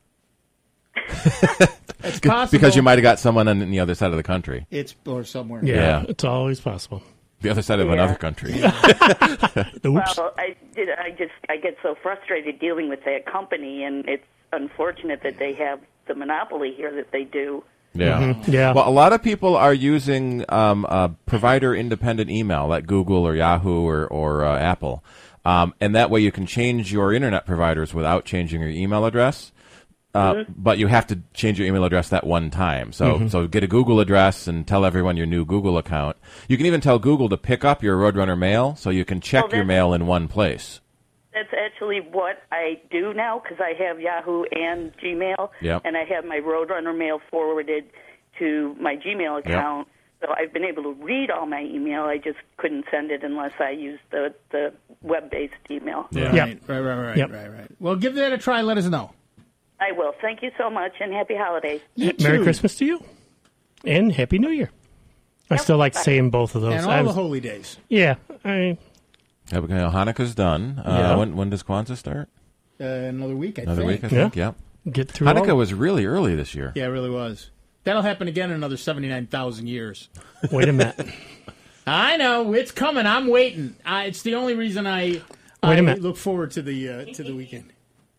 It's possible. Because you might have got someone on the other side of the country. It's or somewhere. Yeah, Yeah. it's always possible. The other side of Yeah. another country. Well, I did. I just I get so frustrated dealing with that company, and it's unfortunate that they have the monopoly here that they do. Yeah. Mhm. Yeah. Well, a lot of people are using um, a provider-independent email like Google or Yahoo or, or uh, Apple. Um, and that way you can change your internet providers without changing your email address. Uh, Mhm. But you have to change your email address that one time. So, Mhm. so get a Google address and tell everyone your new Google account. You can even tell Google to pick up your Roadrunner mail so you can check Well, your that's- mail in one place. That's actually what I do now because I have Yahoo and Gmail, Yep. and I have my Roadrunner mail forwarded to my Gmail account. So I've been able to read all my email. I just couldn't send it unless I used the, the web-based email. Right, Yep. right, right, right, Yep. right, right. Well, give that a try. Let us know. I will. Thank you so much, and happy holidays. You Merry too. Christmas to you. And Happy New Year. I still like saying both of those. And I all was- the holy days. Yeah. I, Yeah, but, you know, Hanukkah's done. Uh, Yeah. when, when does Kwanzaa start? Uh, another week, I Another think. week, I think. Yeah. Get through Hanukkah all- was really early this year. Yeah, it really was. That'll happen again in another seventy-nine thousand years. Wait a minute. I know. It's coming. I'm waiting. I, it's the only reason I, Wait I a minute. look forward to the uh, to the weekend.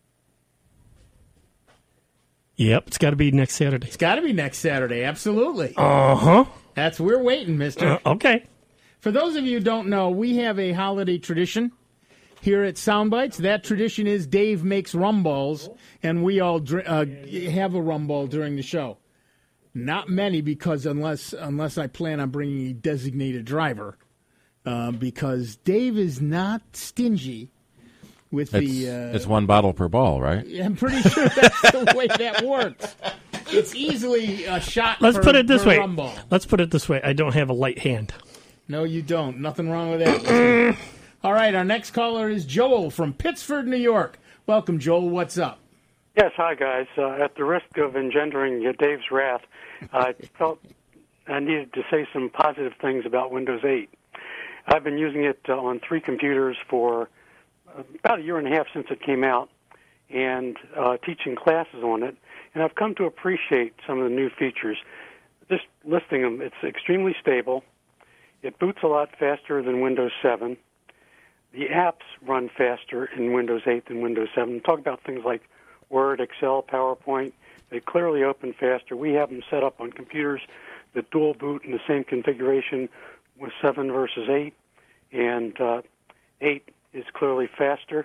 Yep, it's got to be next Saturday. It's got to be next Saturday. Absolutely. Uh huh. That's we're waiting, mister. Uh, okay. For those of you who don't know, we have a holiday tradition here at Soundbites. That tradition is Dave makes rum balls, and we all dr- uh, have a rum ball during the show. Not many, because unless unless I plan on bringing a designated driver, uh, because Dave is not stingy with It's, the. Uh, it's one bottle per ball, right? I'm pretty sure that's the way that works. It's easily a shot. Let's per, put it this per way. rum ball. Let's put it this way. I don't have a light hand. No, you don't. Nothing wrong with that. All right, our next caller is Joel from Pittsford, New York. Welcome, Joel. What's up? Yes, hi, guys. Uh, at the risk of engendering uh, Dave's wrath, I felt I needed to say some positive things about Windows eight. I've been using it uh, on three computers for about a year and a half since it came out, and uh, teaching classes on it, and I've come to appreciate some of the new features. Just listing them, it's extremely stable. It boots a lot faster than Windows seven. The apps run faster in Windows eight than Windows seven. Talk about things like Word, Excel, PowerPoint. They clearly open faster. We have them set up on computers that dual boot in the same configuration with seven versus eight, and uh, eight is clearly faster.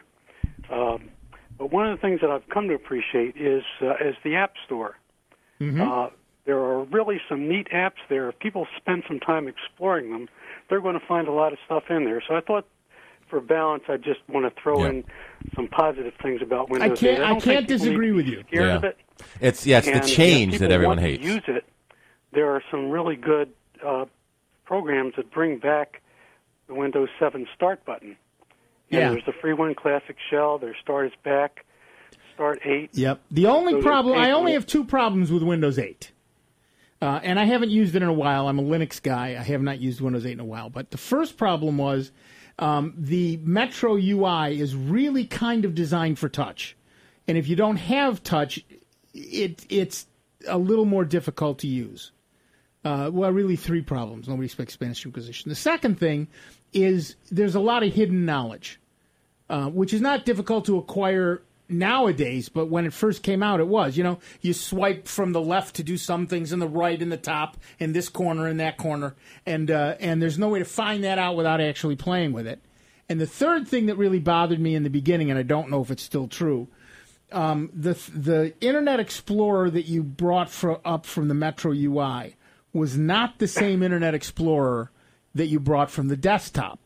Um, but one of the things that I've come to appreciate is uh, is the App Store. Mm-hmm. Uh, there are really some neat apps there. If people spend some time exploring them, they're going to find a lot of stuff in there. So I thought, for balance, I just want to throw Yeah. in some positive things about I Windows can't. eight. I, don't can't think people disagree need with to be you. scared Yeah. of it. It's yeah, it's And the if change people that everyone want hates. to use it. There are some really good uh, programs that bring back the Windows seven Start button. And Yeah. There's the free one, Classic Shell. There's Start is Back, Start eight. Yep. The only Those are problem, I only painful. have two problems with Windows eight. Uh, and I haven't used it in a while. I'm a Linux guy. I have not used Windows eight in a while. But the first problem was um, the Metro U I is really kind of designed for touch. And if you don't have touch, it it's a little more difficult to use. Uh, well, really three problems. Nobody expects Spanish Inquisition. The second thing is there's a lot of hidden knowledge, uh, which is not difficult to acquire nowadays, but when it first came out, it was. You know, you swipe from the left to do some things, and the right, and the top, and this corner, and that corner, and uh, and there's no way to find that out without actually playing with it. And the third thing that really bothered me in the beginning, and I don't know if it's still true, um, the the Internet Explorer that you brought for, up from the Metro U I was not the same Internet Explorer that you brought from the desktop.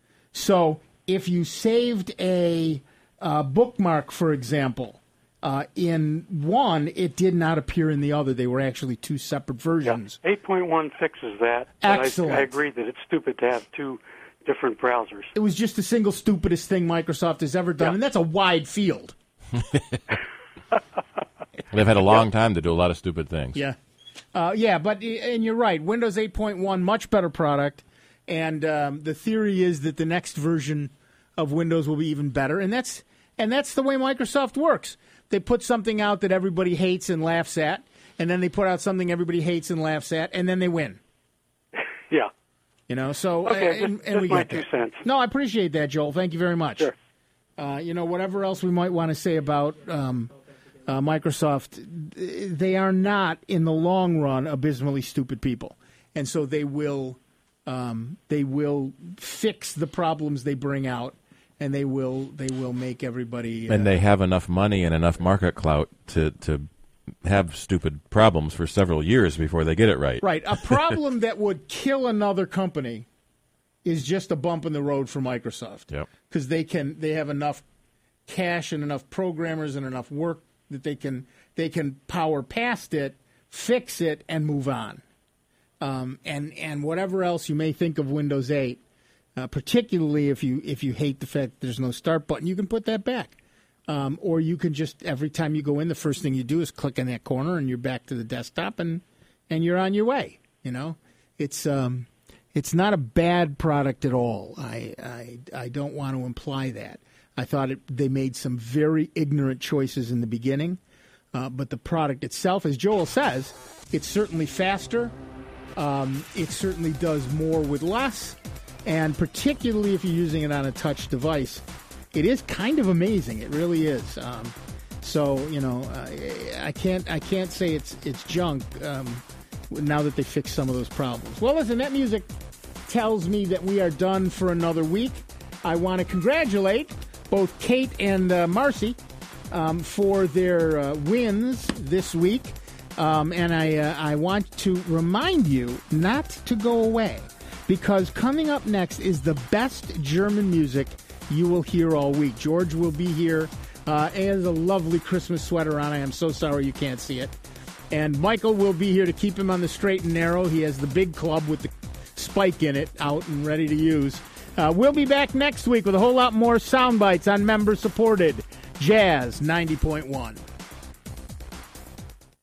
So if you saved a uh, bookmark, for example, uh, in one, it did not appear in the other. They were actually two separate versions. eight point one fixes that. But Excellent. I, I agree that it's stupid to have two different browsers. It was just the single stupidest thing Microsoft has ever done, and that's a wide field. They've had a long time to do a lot of stupid things. Yeah. Uh, yeah, but and you're right. Windows eight point one, much better product, and um, the theory is that the next version of Windows will be even better, and that's and that's the way Microsoft works. They put something out that everybody hates and laughs at, and then they put out something everybody hates and laughs at, and then they win. Yeah. You know, so Okay, uh, just- and, and just we my get two that. cents. No, I appreciate that, Joel. Thank you very much. Sure. Uh, you know, whatever else we might want to say about um, uh, Microsoft, they are not, in the long run, abysmally stupid people, and so they will um, they will fix the problems they bring out, and they will they will make everybody. Uh, And they have enough money and enough market clout to to have stupid problems for several years before they get it right. Right, a problem that would kill another company is just a bump in the road for Microsoft. Yep. Because they can they have enough cash and enough programmers and enough work that they can they can power past it, fix it, and move on. Um, and and whatever else you may think of Windows eight, uh, particularly if you if you hate the fact that there's no start button, you can put that back. Um, or you can just every time you go in, the first thing you do is click in that corner, and you're back to the desktop, and and you're on your way. You know, it's um, it's not a bad product at all. I I, I don't want to imply that. I thought it, they made some very ignorant choices in the beginning, uh, but the product itself, as Joel says, it's certainly faster. Um, it certainly does more with less, and particularly if you're using it on a touch device, it is kind of amazing. It really is. Um, so you know, I, I can't I can't say it's it's junk um, now that they fixed some of those problems. Well, listen, that music tells me that we are done for another week. I want to congratulate both Kate and uh, Marcy um, for their uh, wins this week. Um, and I, uh, I want to remind you not to go away, because coming up next is the best German music you will hear all week. George will be here. Uh, he has a lovely Christmas sweater on. I am so sorry you can't see it. And Michael will be here to keep him on the straight and narrow. He has the big club with the spike in it out and ready to use. Uh, we'll be back next week with a whole lot more sound bites on member-supported Jazz ninety point one.